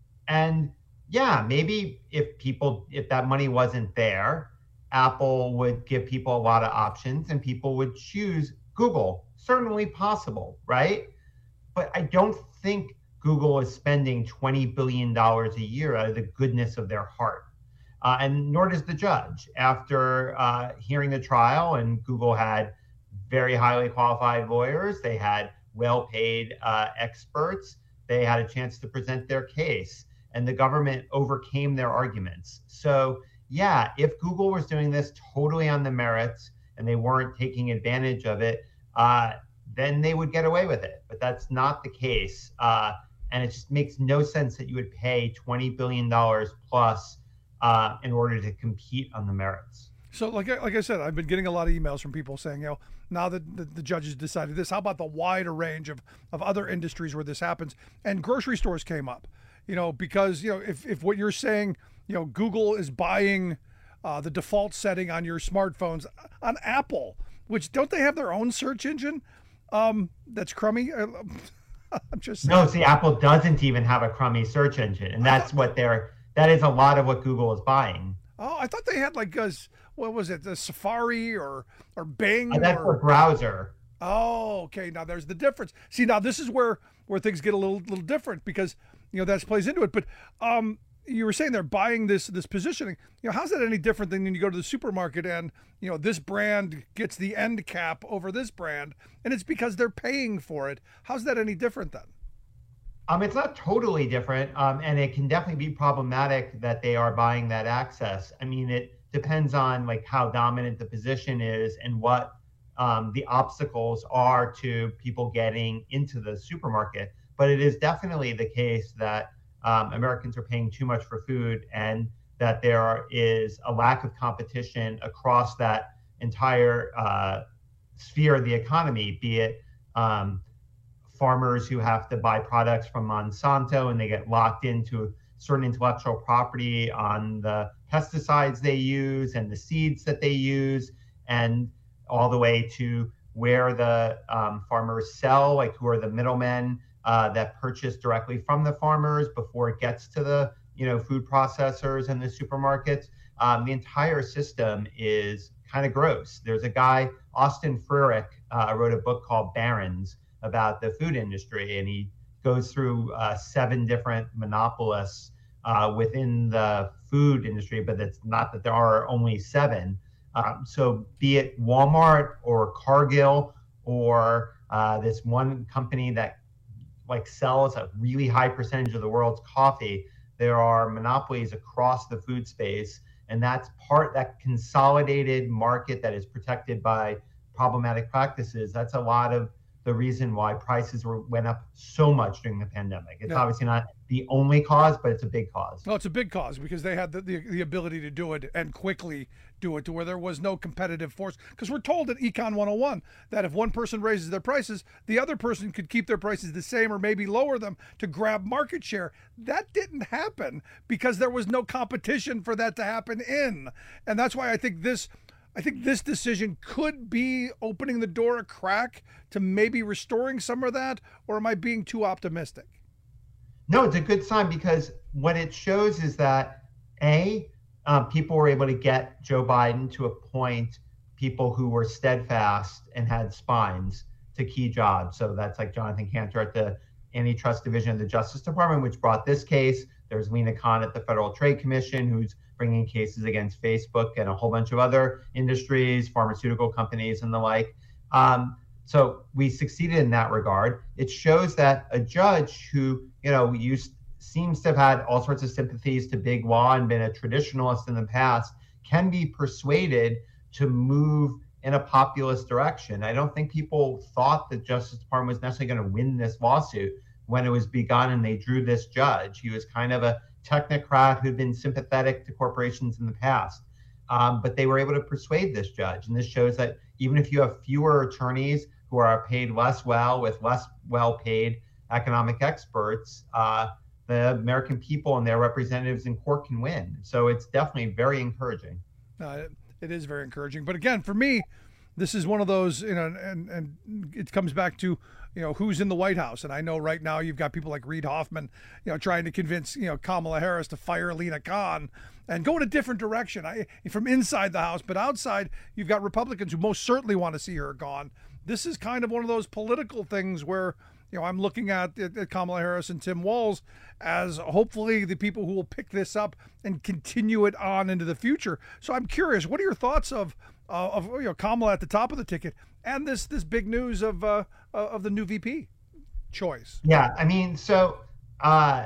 And yeah, maybe if people, if that money wasn't there, Apple would give people a lot of options and people would choose Google. Certainly possible, right? But I don't think Google is spending twenty billion dollars a year out of the goodness of their heart. Uh, and nor does the judge. After uh, hearing the trial, and Google had very highly qualified lawyers, they had well-paid uh, experts, they had a chance to present their case, and the government overcame their arguments. So yeah, if Google was doing this totally on the merits and they weren't taking advantage of it, uh, then they would get away with it. But that's not the case. Uh, and it just makes no sense that you would pay twenty billion dollars plus uh, in order to compete on the merits. So like, like I said, I've been getting a lot of emails from people saying, you know, now that the, the judges decided this, how about the wider range of, of other industries where this happens? And grocery stores came up, you know, because, you know, if, if what you're saying, you know, Google is buying uh, the default setting on your smartphones on Apple, which don't they have their own search engine um, that's crummy? I'm just saying. No, see, Apple doesn't even have a crummy search engine, and that's thought, what they're. That is a lot of what Google is buying. Oh, I thought they had like a, what was it, the Safari or or Bing? Oh, that's or, a browser. Oh, okay. Now there's the difference. See, now this is where where things get a little little different because you know that plays into it. But um. You were saying they're buying this this positioning. You know, how's that any different than when you go to the supermarket and, you know, this brand gets the end cap over this brand, and it's because they're paying for it. How's that any different then? Um, it's not totally different, um, and it can definitely be problematic that they are buying that access. I mean, it depends on like how dominant the position is and what um, the obstacles are to people getting into the supermarket. But it is definitely the case that Um, Americans are paying too much for food, and that there is a lack of competition across that entire uh, sphere of the economy, be it um, farmers who have to buy products from Monsanto and they get locked into certain intellectual property on the pesticides they use and the seeds that they use, and all the way to where the um, farmers sell, like who are the middlemen Uh, that purchase directly from the farmers before it gets to the you know food processors and the supermarkets. Um, the entire system is kind of gross. There's a guy, Austin Frerick, uh, wrote a book called Barron's about the food industry, and he goes through uh, seven different monopolists uh, within the food industry, but it's not that there are only seven. Um, so be it Walmart or Cargill or uh, this one company that like sells a really high percentage of the world's coffee, there are monopolies across the food space. And that's part, that consolidated market that is protected by problematic practices. That's a lot of the reason why prices were, went up so much during the pandemic. It's yeah. obviously not the only cause, but it's a big cause. No, it's a big cause because they had the, the, the ability to do it and quickly do it to where there was no competitive force. Because we're told at Econ one oh one that if one person raises their prices, the other person could keep their prices the same or maybe lower them to grab market share. That didn't happen because there was no competition for that to happen in. And that's why I think this I think this decision could be opening the door a crack to maybe restoring some of that, or am I being too optimistic? No, it's a good sign because what it shows is that, A, um, people were able to get Joe Biden to appoint people who were steadfast and had spines. to key jobs. So that's like Jonathan Cantor at the Antitrust Division of the Justice Department, which brought this case. There's Lena Khan at the Federal Trade Commission, who's bringing cases against Facebook and a whole bunch of other industries, pharmaceutical companies and the like. Um, so we succeeded in that regard. It shows that a judge who, you know, used, seems to have had all sorts of sympathies to big law and been a traditionalist in the past can be persuaded to move in a populist direction. I don't think people thought the Justice Department was necessarily going to win this lawsuit when it was begun and they drew this judge. He was kind of a technocrat who'd been sympathetic to corporations in the past. Um, but they were able to persuade this judge. And this shows that even if you have fewer attorneys who are paid less well with less well-paid economic experts, uh, the American people and their representatives in court can win. So it's definitely very encouraging. Uh, it is very encouraging. But again, for me, this is one of those, you know, and, and it comes back to, you know, who's in the White House. And I know right now you've got people like Reid Hoffman, you know, trying to convince, you know, Kamala Harris to fire Lena Khan and go in a different direction I, from inside the House. But outside, you've got Republicans who most certainly want to see her gone. This is kind of one of those political things where, you know, I'm looking at, at Kamala Harris and Tim Walz as hopefully the people who will pick this up and continue it on into the future. So I'm curious, what are your thoughts of uh, of you know Kamala at the top of the ticket and this this big news of uh, of the new V P choice? Yeah, I mean, so uh,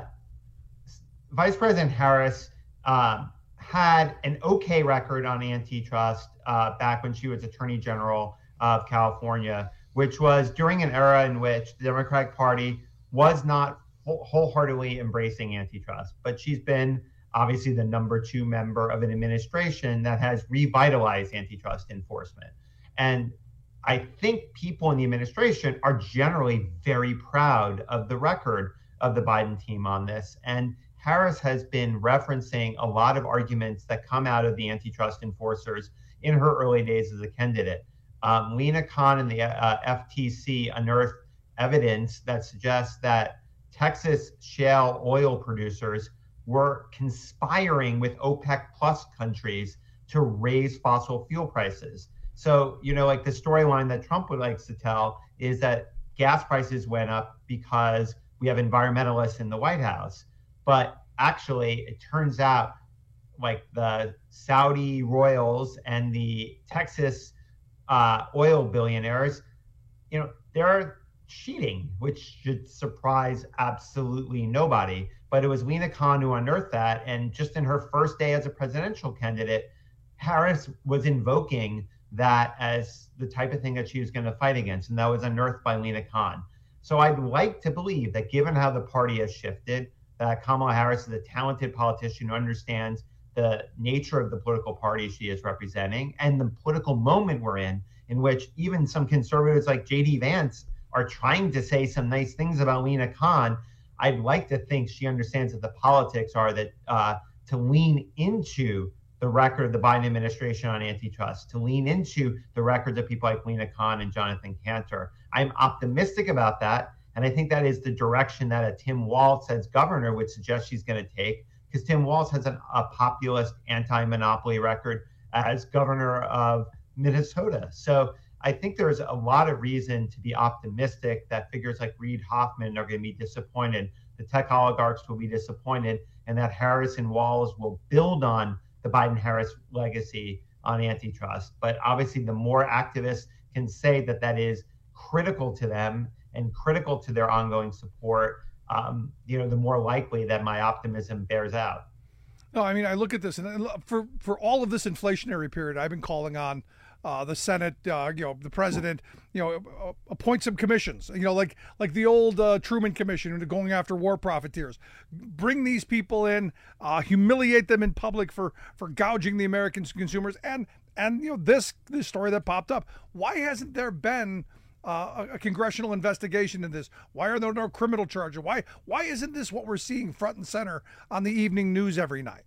Vice President Harris uh, had an okay record on antitrust uh, back when she was Attorney General of California, which was during an era in which the Democratic Party was not wholeheartedly embracing antitrust. But she's been obviously the number two member of an administration that has revitalized antitrust enforcement. And I think people in the administration are generally very proud of the record of the Biden team on this. And Harris has been referencing a lot of arguments that come out of the antitrust enforcers in her early days as a candidate. Um, Lena Khan and the uh, F T C unearthed evidence that suggests that Texas shale oil producers were conspiring with OPEC plus countries to raise fossil fuel prices. So, you know, like the storyline that Trump would likes to tell is that gas prices went up because we have environmentalists in the White House. But actually, it turns out like the Saudi royals and the Texas uh, oil billionaires, you know, they're cheating, which should surprise absolutely nobody. But it was Lena Khan who unearthed that. And just in her first day as a presidential candidate, Harris was invoking that as the type of thing that she was going to fight against. And that was unearthed by Lena Khan. So I'd like to believe that given how the party has shifted, that Kamala Harris is a talented politician who understands the nature of the political party she is representing and the political moment we're in, in which even some conservatives like J D Vance are trying to say some nice things about Lena Khan. I'd like to think she understands that the politics are that uh, to lean into the record of the Biden administration on antitrust, to lean into the records of people like Lena Khan and Jonathan Cantor. I'm optimistic about that. And I think that is the direction that a Tim Walz as governor would suggest she's going to take, because Tim Walz has an, a populist anti-monopoly record as governor of Minnesota. So I think there's a lot of reason to be optimistic that figures like Reid Hoffman are going to be disappointed, the tech oligarchs will be disappointed, and that Harris and Walz will build on the Biden-Harris legacy on antitrust. But obviously, the more activists can say that that is critical to them and critical to their ongoing support, um, you know, the more likely that my optimism bears out. No, I mean, I look at this, and for for all of this inflationary period, I've been calling on uh, the Senate, uh, you know, the president, you know, uh, appoint some commissions, you know, like like the old uh, Truman Commission going after war profiteers. Bring these people in, uh, humiliate them in public for for gouging the American consumers, and and you know this this story that popped up. Why hasn't there been Uh, a, a congressional investigation in this? Why are there no criminal charges? Why why isn't this what we're seeing front and center on the evening news every night?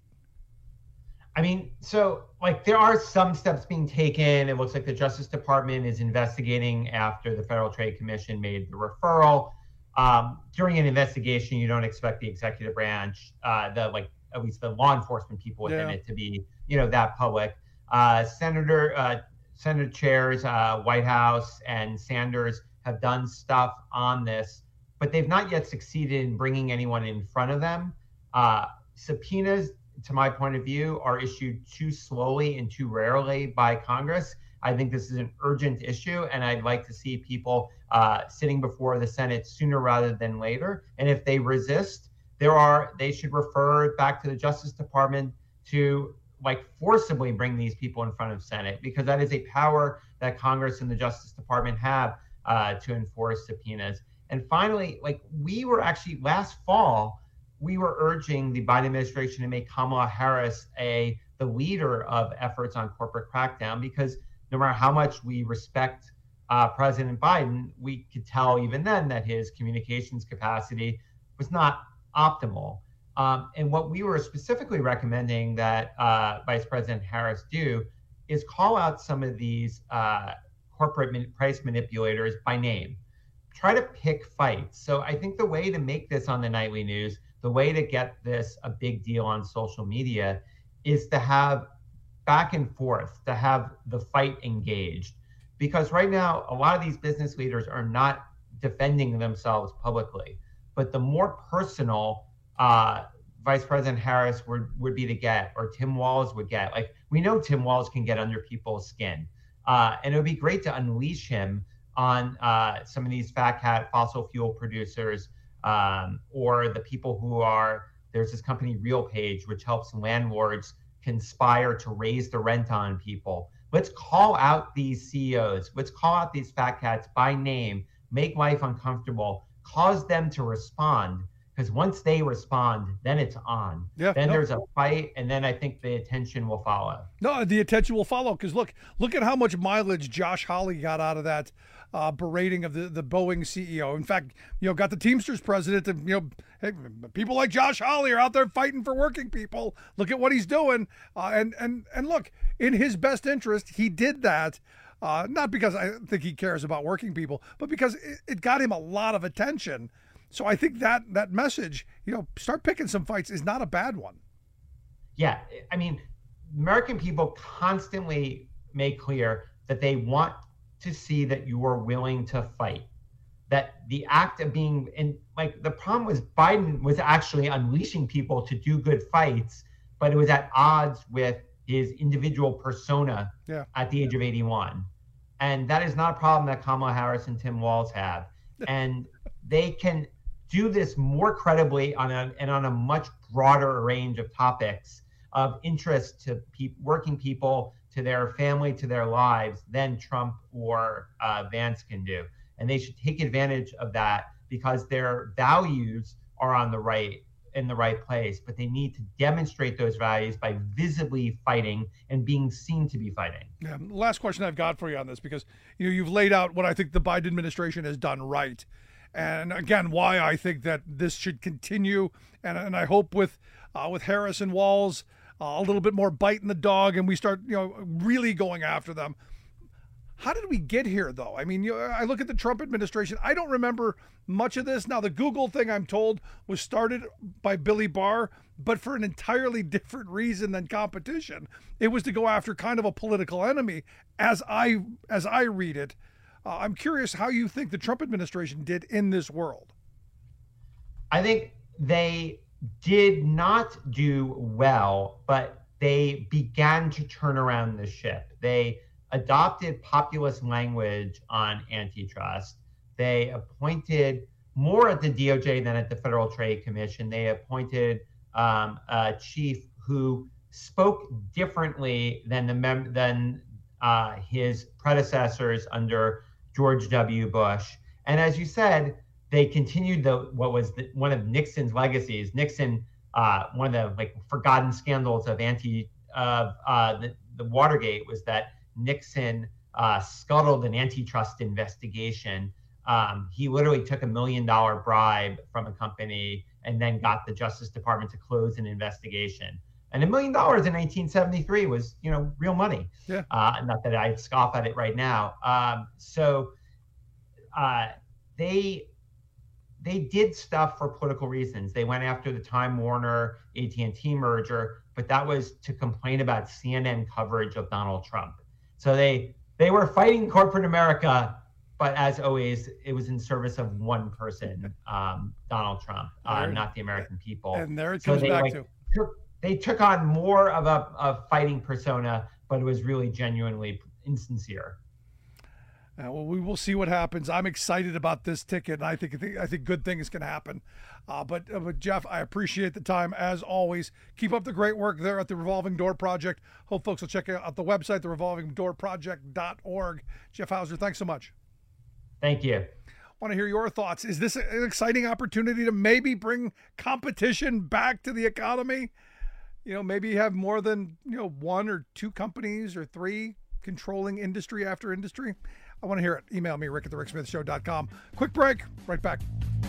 I mean, so like there are some steps being taken. It looks like the Justice Department is investigating after the Federal Trade Commission made the referral. Um, during an investigation, you don't expect the executive branch, uh, the like at least the law enforcement people within Yeah. it, to be you know that public. Uh, Senator. Uh, Senate chairs, uh, White House and Sanders have done stuff on this, but they've not yet succeeded in bringing anyone in front of them. Uh, subpoenas, to my point of view, are issued too slowly and too rarely by Congress. I think this is an urgent issue, and I'd like to see people uh, sitting before the Senate sooner rather than later. And if they resist, there are they should refer it back to the Justice Department to like forcibly bring these people in front of Senate, because that is a power that Congress and the Justice Department have uh, to enforce subpoenas. And finally, like we were actually last fall, we were urging the Biden administration to make Kamala Harris a the leader of efforts on corporate crackdown, because no matter how much we respect uh, President Biden, we could tell even then that his communications capacity was not optimal. Um, and what we were specifically recommending that uh, Vice President Harris do is call out some of these uh, corporate man- price manipulators by name. Try to pick fights. So I think the way to make this on the nightly news, the way to get this a big deal on social media, is to have back and forth, to have the fight engaged. Because right now, a lot of these business leaders are not defending themselves publicly. But the more personal uh, Vice President Harris would, would be to get, or Tim Walz would get, like we know Tim Walz can get under people's skin. Uh, and it would be great to unleash him on uh, some of these fat cat fossil fuel producers, um, or the people who are, there's this company RealPage, which helps landlords conspire to raise the rent on people. Let's call out these C E Os. Let's call out these fat cats by name, make life uncomfortable, cause them to respond. Because once they respond, then it's on. Yeah, then no. there's a fight, and then I think the attention will follow. No, the attention will follow. Because look, look at how much mileage Josh Hawley got out of that uh, berating of the, the Boeing C E O. In fact, you know, got the Teamsters president to, you know, hey, people like Josh Hawley are out there fighting for working people. Look at what he's doing. Uh, and and and look, in his best interest, he did that. Uh, not because I think he cares about working people, but because it, it got him a lot of attention. So I think that that message, you know, start picking some fights is not a bad one. Yeah, I mean, American people constantly make clear that they want to see that you are willing to fight. That the act of being, and like the problem was Biden was actually unleashing people to do good fights, but it was at odds with his individual persona yeah. at the age of eighty-one. And that is not a problem that Kamala Harris and Tim Walz have. And they can do this more credibly on a, and on a much broader range of topics of interest to pe- working people, to their family, to their lives than Trump or uh, Vance can do. And they should take advantage of that because their values are on the right, in the right place, but they need to demonstrate those values by visibly fighting and being seen to be fighting. Yeah, last question I've got for you on this, because you know you've laid out what I think the Biden administration has done right. And again, why I think that this should continue, and and I hope with uh, with Harris and Walz uh, a little bit more bite in the dog, and we start you know really going after them. How did we get here, though? I mean, you know, I look at the Trump administration. I don't remember much of this. Now, the Google thing, I'm told, was started by Billy Barr, but for an entirely different reason than competition. It was to go after kind of a political enemy, as I as I read it. Uh, I'm curious how you think the Trump administration did in this world. I think they did not do well, but they began to turn around the ship. They adopted populist language on antitrust. They appointed more at the D O J than at the Federal Trade Commission. They appointed um, a chief who spoke differently than the mem- than uh, his predecessors under George W. Bush. And as you said, they continued the what was the, one of Nixon's legacies. Nixon, uh, one of the like forgotten scandals of anti of uh, the, the Watergate was that Nixon uh, scuttled an antitrust investigation. Um, he literally took a million dollar bribe from a company and then got the Justice Department to close an investigation. And a million dollars in nineteen seventy-three was, you know, real money. Yeah. Uh, not that I'd scoff at it right now. Um, so uh, they they did stuff for political reasons. They went after the Time Warner A T and T merger, but that was to complain about C N N coverage of Donald Trump. So they they were fighting corporate America, but as always, it was in service of one person, um, Donald Trump, uh, There- not the American people. And there it So comes they, back like, to. took, they took on more of a, a fighting persona, but it was really genuinely insincere. Uh, well, we will see what happens. I'm excited about this ticket, and I think I think, I think good things can happen. Uh, but, uh, but Jeff, I appreciate the time as always. Keep up the great work there at the Revolving Door Project. Hope folks will check out the website, the revolving door project dot org. Jeff Hauser, thanks so much. Thank you. Want to hear your thoughts? Is this an exciting opportunity to maybe bring competition back to the economy? You know, maybe have more than, you know, one or two companies or three controlling industry after industry? I want to hear it. Email me, rick at the rick smith show dot com. Quick break. Right back.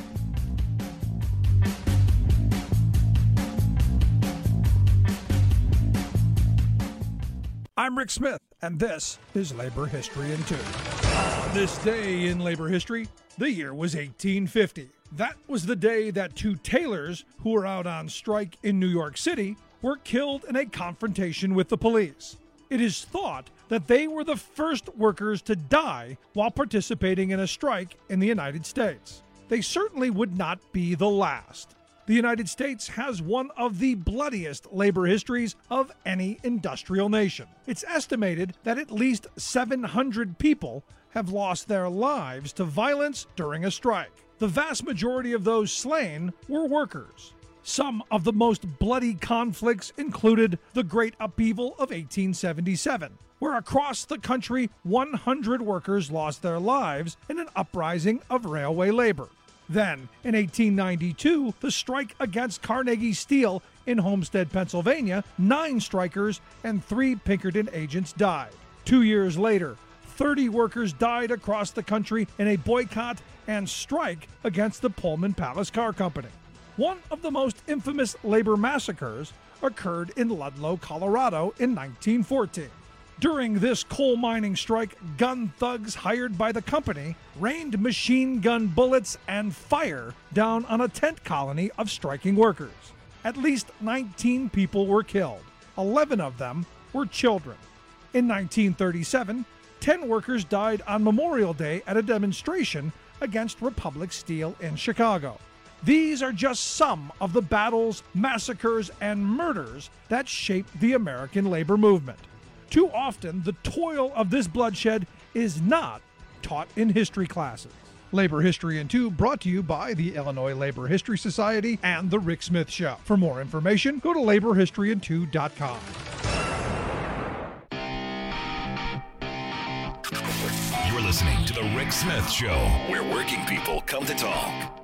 I'm Rick Smith, and this is Labor History in Two. On this day in labor history, the year was eighteen fifty. That was the day that two tailors who were out on strike in New York City were killed in a confrontation with the police. It is thought that they were the first workers to die while participating in a strike in the United States. They certainly would not be the last. The United States has one of the bloodiest labor histories of any industrial nation. It's estimated that at least seven hundred people have lost their lives to violence during a strike. The vast majority of those slain were workers. Some of the most bloody conflicts included the Great Upheaval of eighteen seventy-seven, where across the country one hundred workers lost their lives in an uprising of railway labor. Then, in eighteen ninety-two, the strike against Carnegie Steel in Homestead, Pennsylvania, nine strikers and three Pinkerton agents died. Two years later, thirty workers died across the country in a boycott and strike against the Pullman Palace Car Company. One of the most infamous labor massacres occurred in Ludlow, Colorado in nineteen fourteen. During this coal mining strike, gun thugs hired by the company rained machine gun bullets and fire down on a tent colony of striking workers. At least nineteen people were killed. eleven of them were children. In nineteen thirty-seven, ten workers died on Memorial Day at a demonstration against Republic Steel in Chicago. These are just some of the battles, massacres, and murders that shaped the American labor movement. Too often, the toil of this bloodshed is not taught in history classes. Labor History in Two brought to you by the Illinois Labor History Society and The Rick Smith Show. For more information, go to labor history in two dot com. You're listening to The Rick Smith Show, where working people come to talk.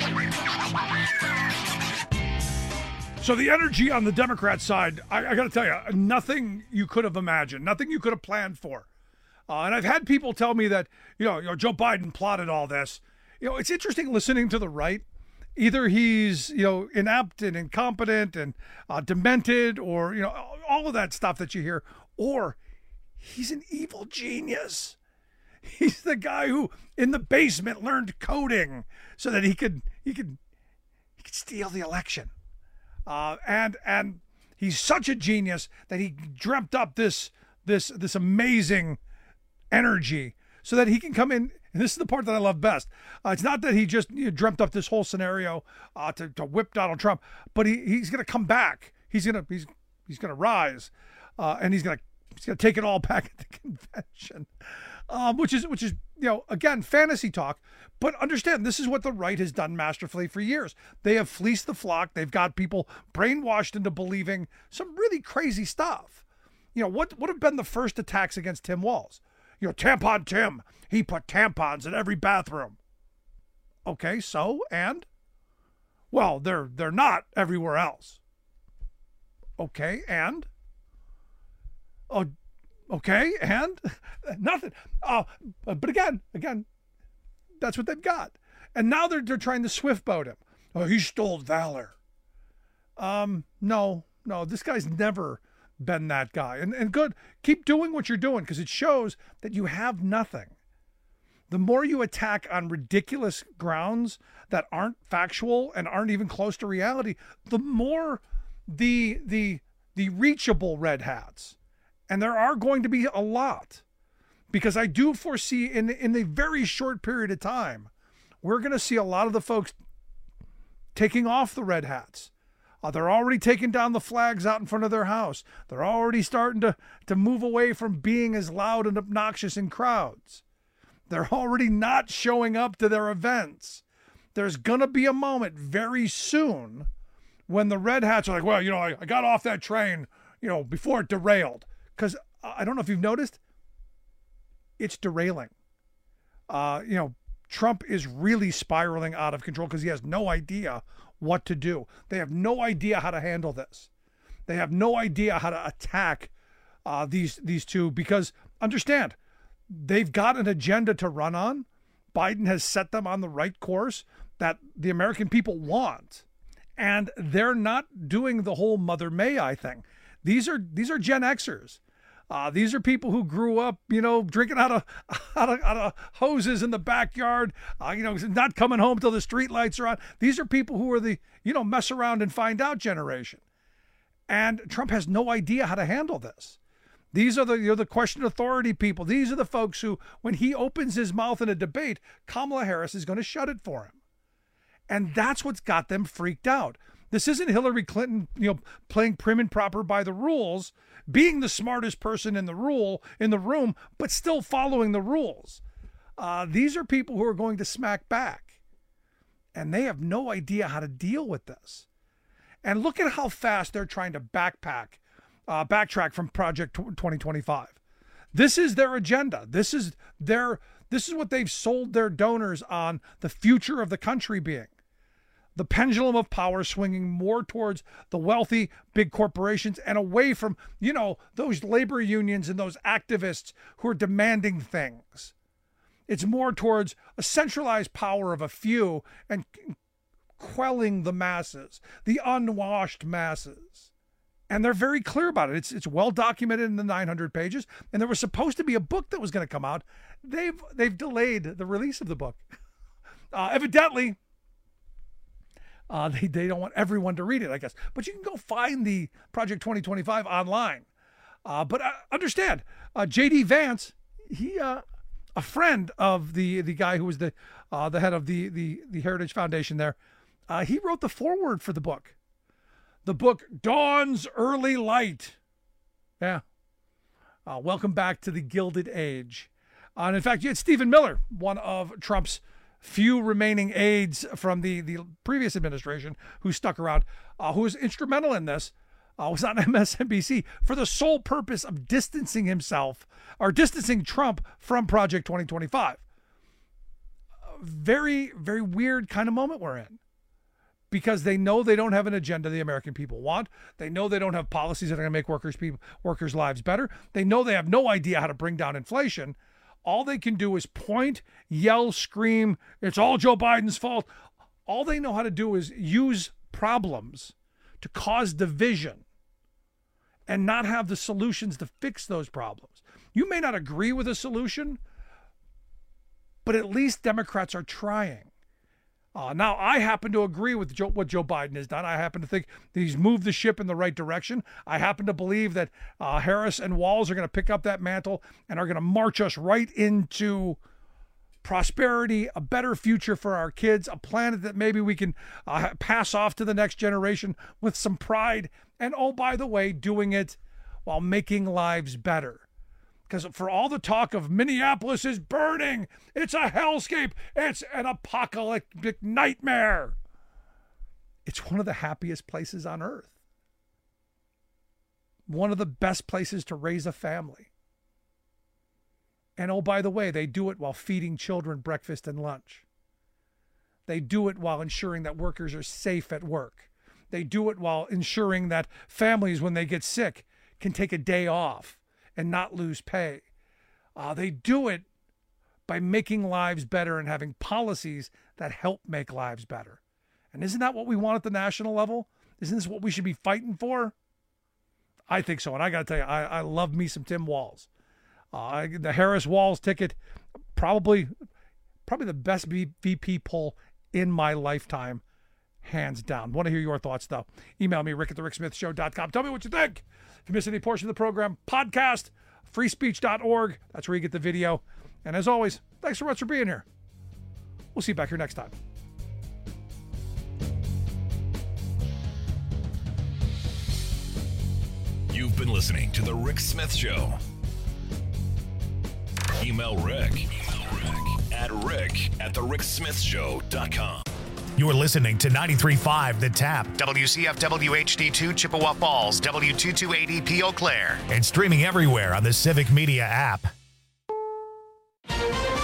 So the energy on the Democrat side, I, I got to tell you, nothing you could have imagined, nothing you could have planned for. Uh, and I've had people tell me that, you know, you know, Joe Biden plotted all this. You know, it's interesting listening to the right. Either he's, you know, inept and incompetent and uh, demented, or, you know, all of that stuff that you hear, or he's an evil genius. He's the guy who, in the basement, learned coding so that he could he could he could steal the election. Uh, and and he's such a genius that he dreamt up this this this amazing energy so that he can come in. And this is the part that I love best. Uh, it's not that he just you know, dreamt up this whole scenario uh, to to whip Donald Trump, but he he's going to come back. He's gonna he's he's gonna rise, uh, and he's gonna he's gonna take it all back at the convention. Um, which is, which is, you know, again, fantasy talk, but understand this is what the right has done masterfully for years. They have fleeced the flock. They've got people brainwashed into believing some really crazy stuff. You know, what would have been the first attacks against Tim Walz? You know, Tampon Tim, he put tampons in every bathroom. Okay, so, and? Well, they're, they're not everywhere else. Okay, and? Oh, okay, and? Nothing. Uh, but again, again, that's what they've got. And now they're they're trying to swift boat him. Oh, he stole valor. Um, no, no, this guy's never been that guy. And and good, keep doing what you're doing because it shows that you have nothing. The more you attack on ridiculous grounds that aren't factual and aren't even close to reality, the more the the the reachable red hats. And there are going to be a lot. because I do foresee in in a very short period of time, we're going to see a lot of the folks taking off the red hats. Uh, they're already taking down the flags out in front of their house. They're already starting to, to move away from being as loud and obnoxious in crowds. They're already not showing up to their events. There's going to be a moment very soon when the red hats are like, well, you know, I, I got off that train, you know, before it derailed. Because I don't know if you've noticed, it's derailing. Uh, you know, Trump is really spiraling out of control because he has no idea what to do. They have no idea how to handle this. They have no idea how to attack uh, these these two because, understand, they've got an agenda to run on. Biden has set them on the right course that the American people want. And they're not doing the whole Mother May I thing. These are these are Gen Xers. Uh, these are people who grew up, you know, drinking out of out of, out of hoses in the backyard, uh, you know, not coming home till the street lights are on. These are people who are the, you know, mess around and find out generation. And Trump has no idea how to handle this. These are the, you know, the question authority people. These are the folks who, when he opens his mouth in a debate, Kamala Harris is going to shut it for him. And that's what's got them freaked out. This isn't Hillary Clinton, you know, playing prim and proper by the rules, being the smartest person in the rule in the room, but still following the rules. Uh, these are people who are going to smack back, and they have no idea how to deal with this. And look at how fast they're trying to backpack, uh, backtrack from Project twenty twenty-five. This is their agenda. This is their. This is what they've sold their donors on the future of the country being. The pendulum of power swinging more towards the wealthy big corporations and away from, you know, those labor unions and those activists who are demanding things. It's more towards a centralized power of a few and quelling the masses, the unwashed masses. And they're very clear about it. It's it's well documented in the nine hundred pages. And there was supposed to be a book that was going to come out. They've they've delayed the release of the book. Uh, evidently, Uh, they, they don't want everyone to read it, I guess. But you can go find the Project twenty twenty-five online. Uh, but uh, understand, uh, J D Vance, he uh, a friend of the the guy who was the uh, the head of the, the, the Heritage Foundation there, uh, he wrote the foreword for the book. The book, Dawn's Early Light. Yeah. Uh, welcome back to the Gilded Age. Uh, and in fact, you had Stephen Miller, one of Trump's few remaining aides from the, the previous administration who stuck around, uh, who was instrumental in this, uh, was on M S N B C for the sole purpose of distancing himself or distancing Trump from Project twenty twenty-five. A very, very weird kind of moment we're in because they know they don't have an agenda the American people want. They know they don't have policies that are going to make workers, people, workers' lives better. They know they have no idea how to bring down inflation. All they can do is point, yell, scream, it's all Joe Biden's fault. All they know how to do is use problems to cause division and not have the solutions to fix those problems. You may not agree with a solution, but at least Democrats are trying. Uh, now, I happen to agree with Joe, what Joe Biden has done. I happen to think that he's moved the ship in the right direction. I happen to believe that uh, Harris and Walz are going to pick up that mantle and are going to march us right into prosperity, a better future for our kids, a planet that maybe we can uh, pass off to the next generation with some pride. And oh, by the way, doing it while making lives better. Because for all the talk of Minneapolis is burning, it's a hellscape, it's an apocalyptic nightmare. It's one of the happiest places on earth. One of the best places to raise a family. And oh, by the way, they do it while feeding children breakfast and lunch. They do it while ensuring that workers are safe at work. They do it while ensuring that families, when they get sick, can take a day off and not lose pay. Uh, they do it by making lives better and having policies that help make lives better. And isn't that what we want at the national level? Isn't this what we should be fighting for? I think so. And I got to tell you, I, I love me some Tim Walz. Uh, the Harris Walz ticket, probably, probably the best V P poll in my lifetime, hands down. Want to hear your thoughts, though. Email me, rick at the rick smith show dot com. Tell me what you think. If you miss any portion of the program, podcast, free speech dot org. That's where you get the video. And as always, thanks so much for being here. We'll see you back here next time. You've been listening to The Rick Smith Show. Email Rick, Email Rick at rick at the rick smith show dot com. You're listening to ninety-three point five The Tap, W C F W H D two Chippewa Falls, W two two eight zero P Eau Claire, and streaming everywhere on the Civic Media app.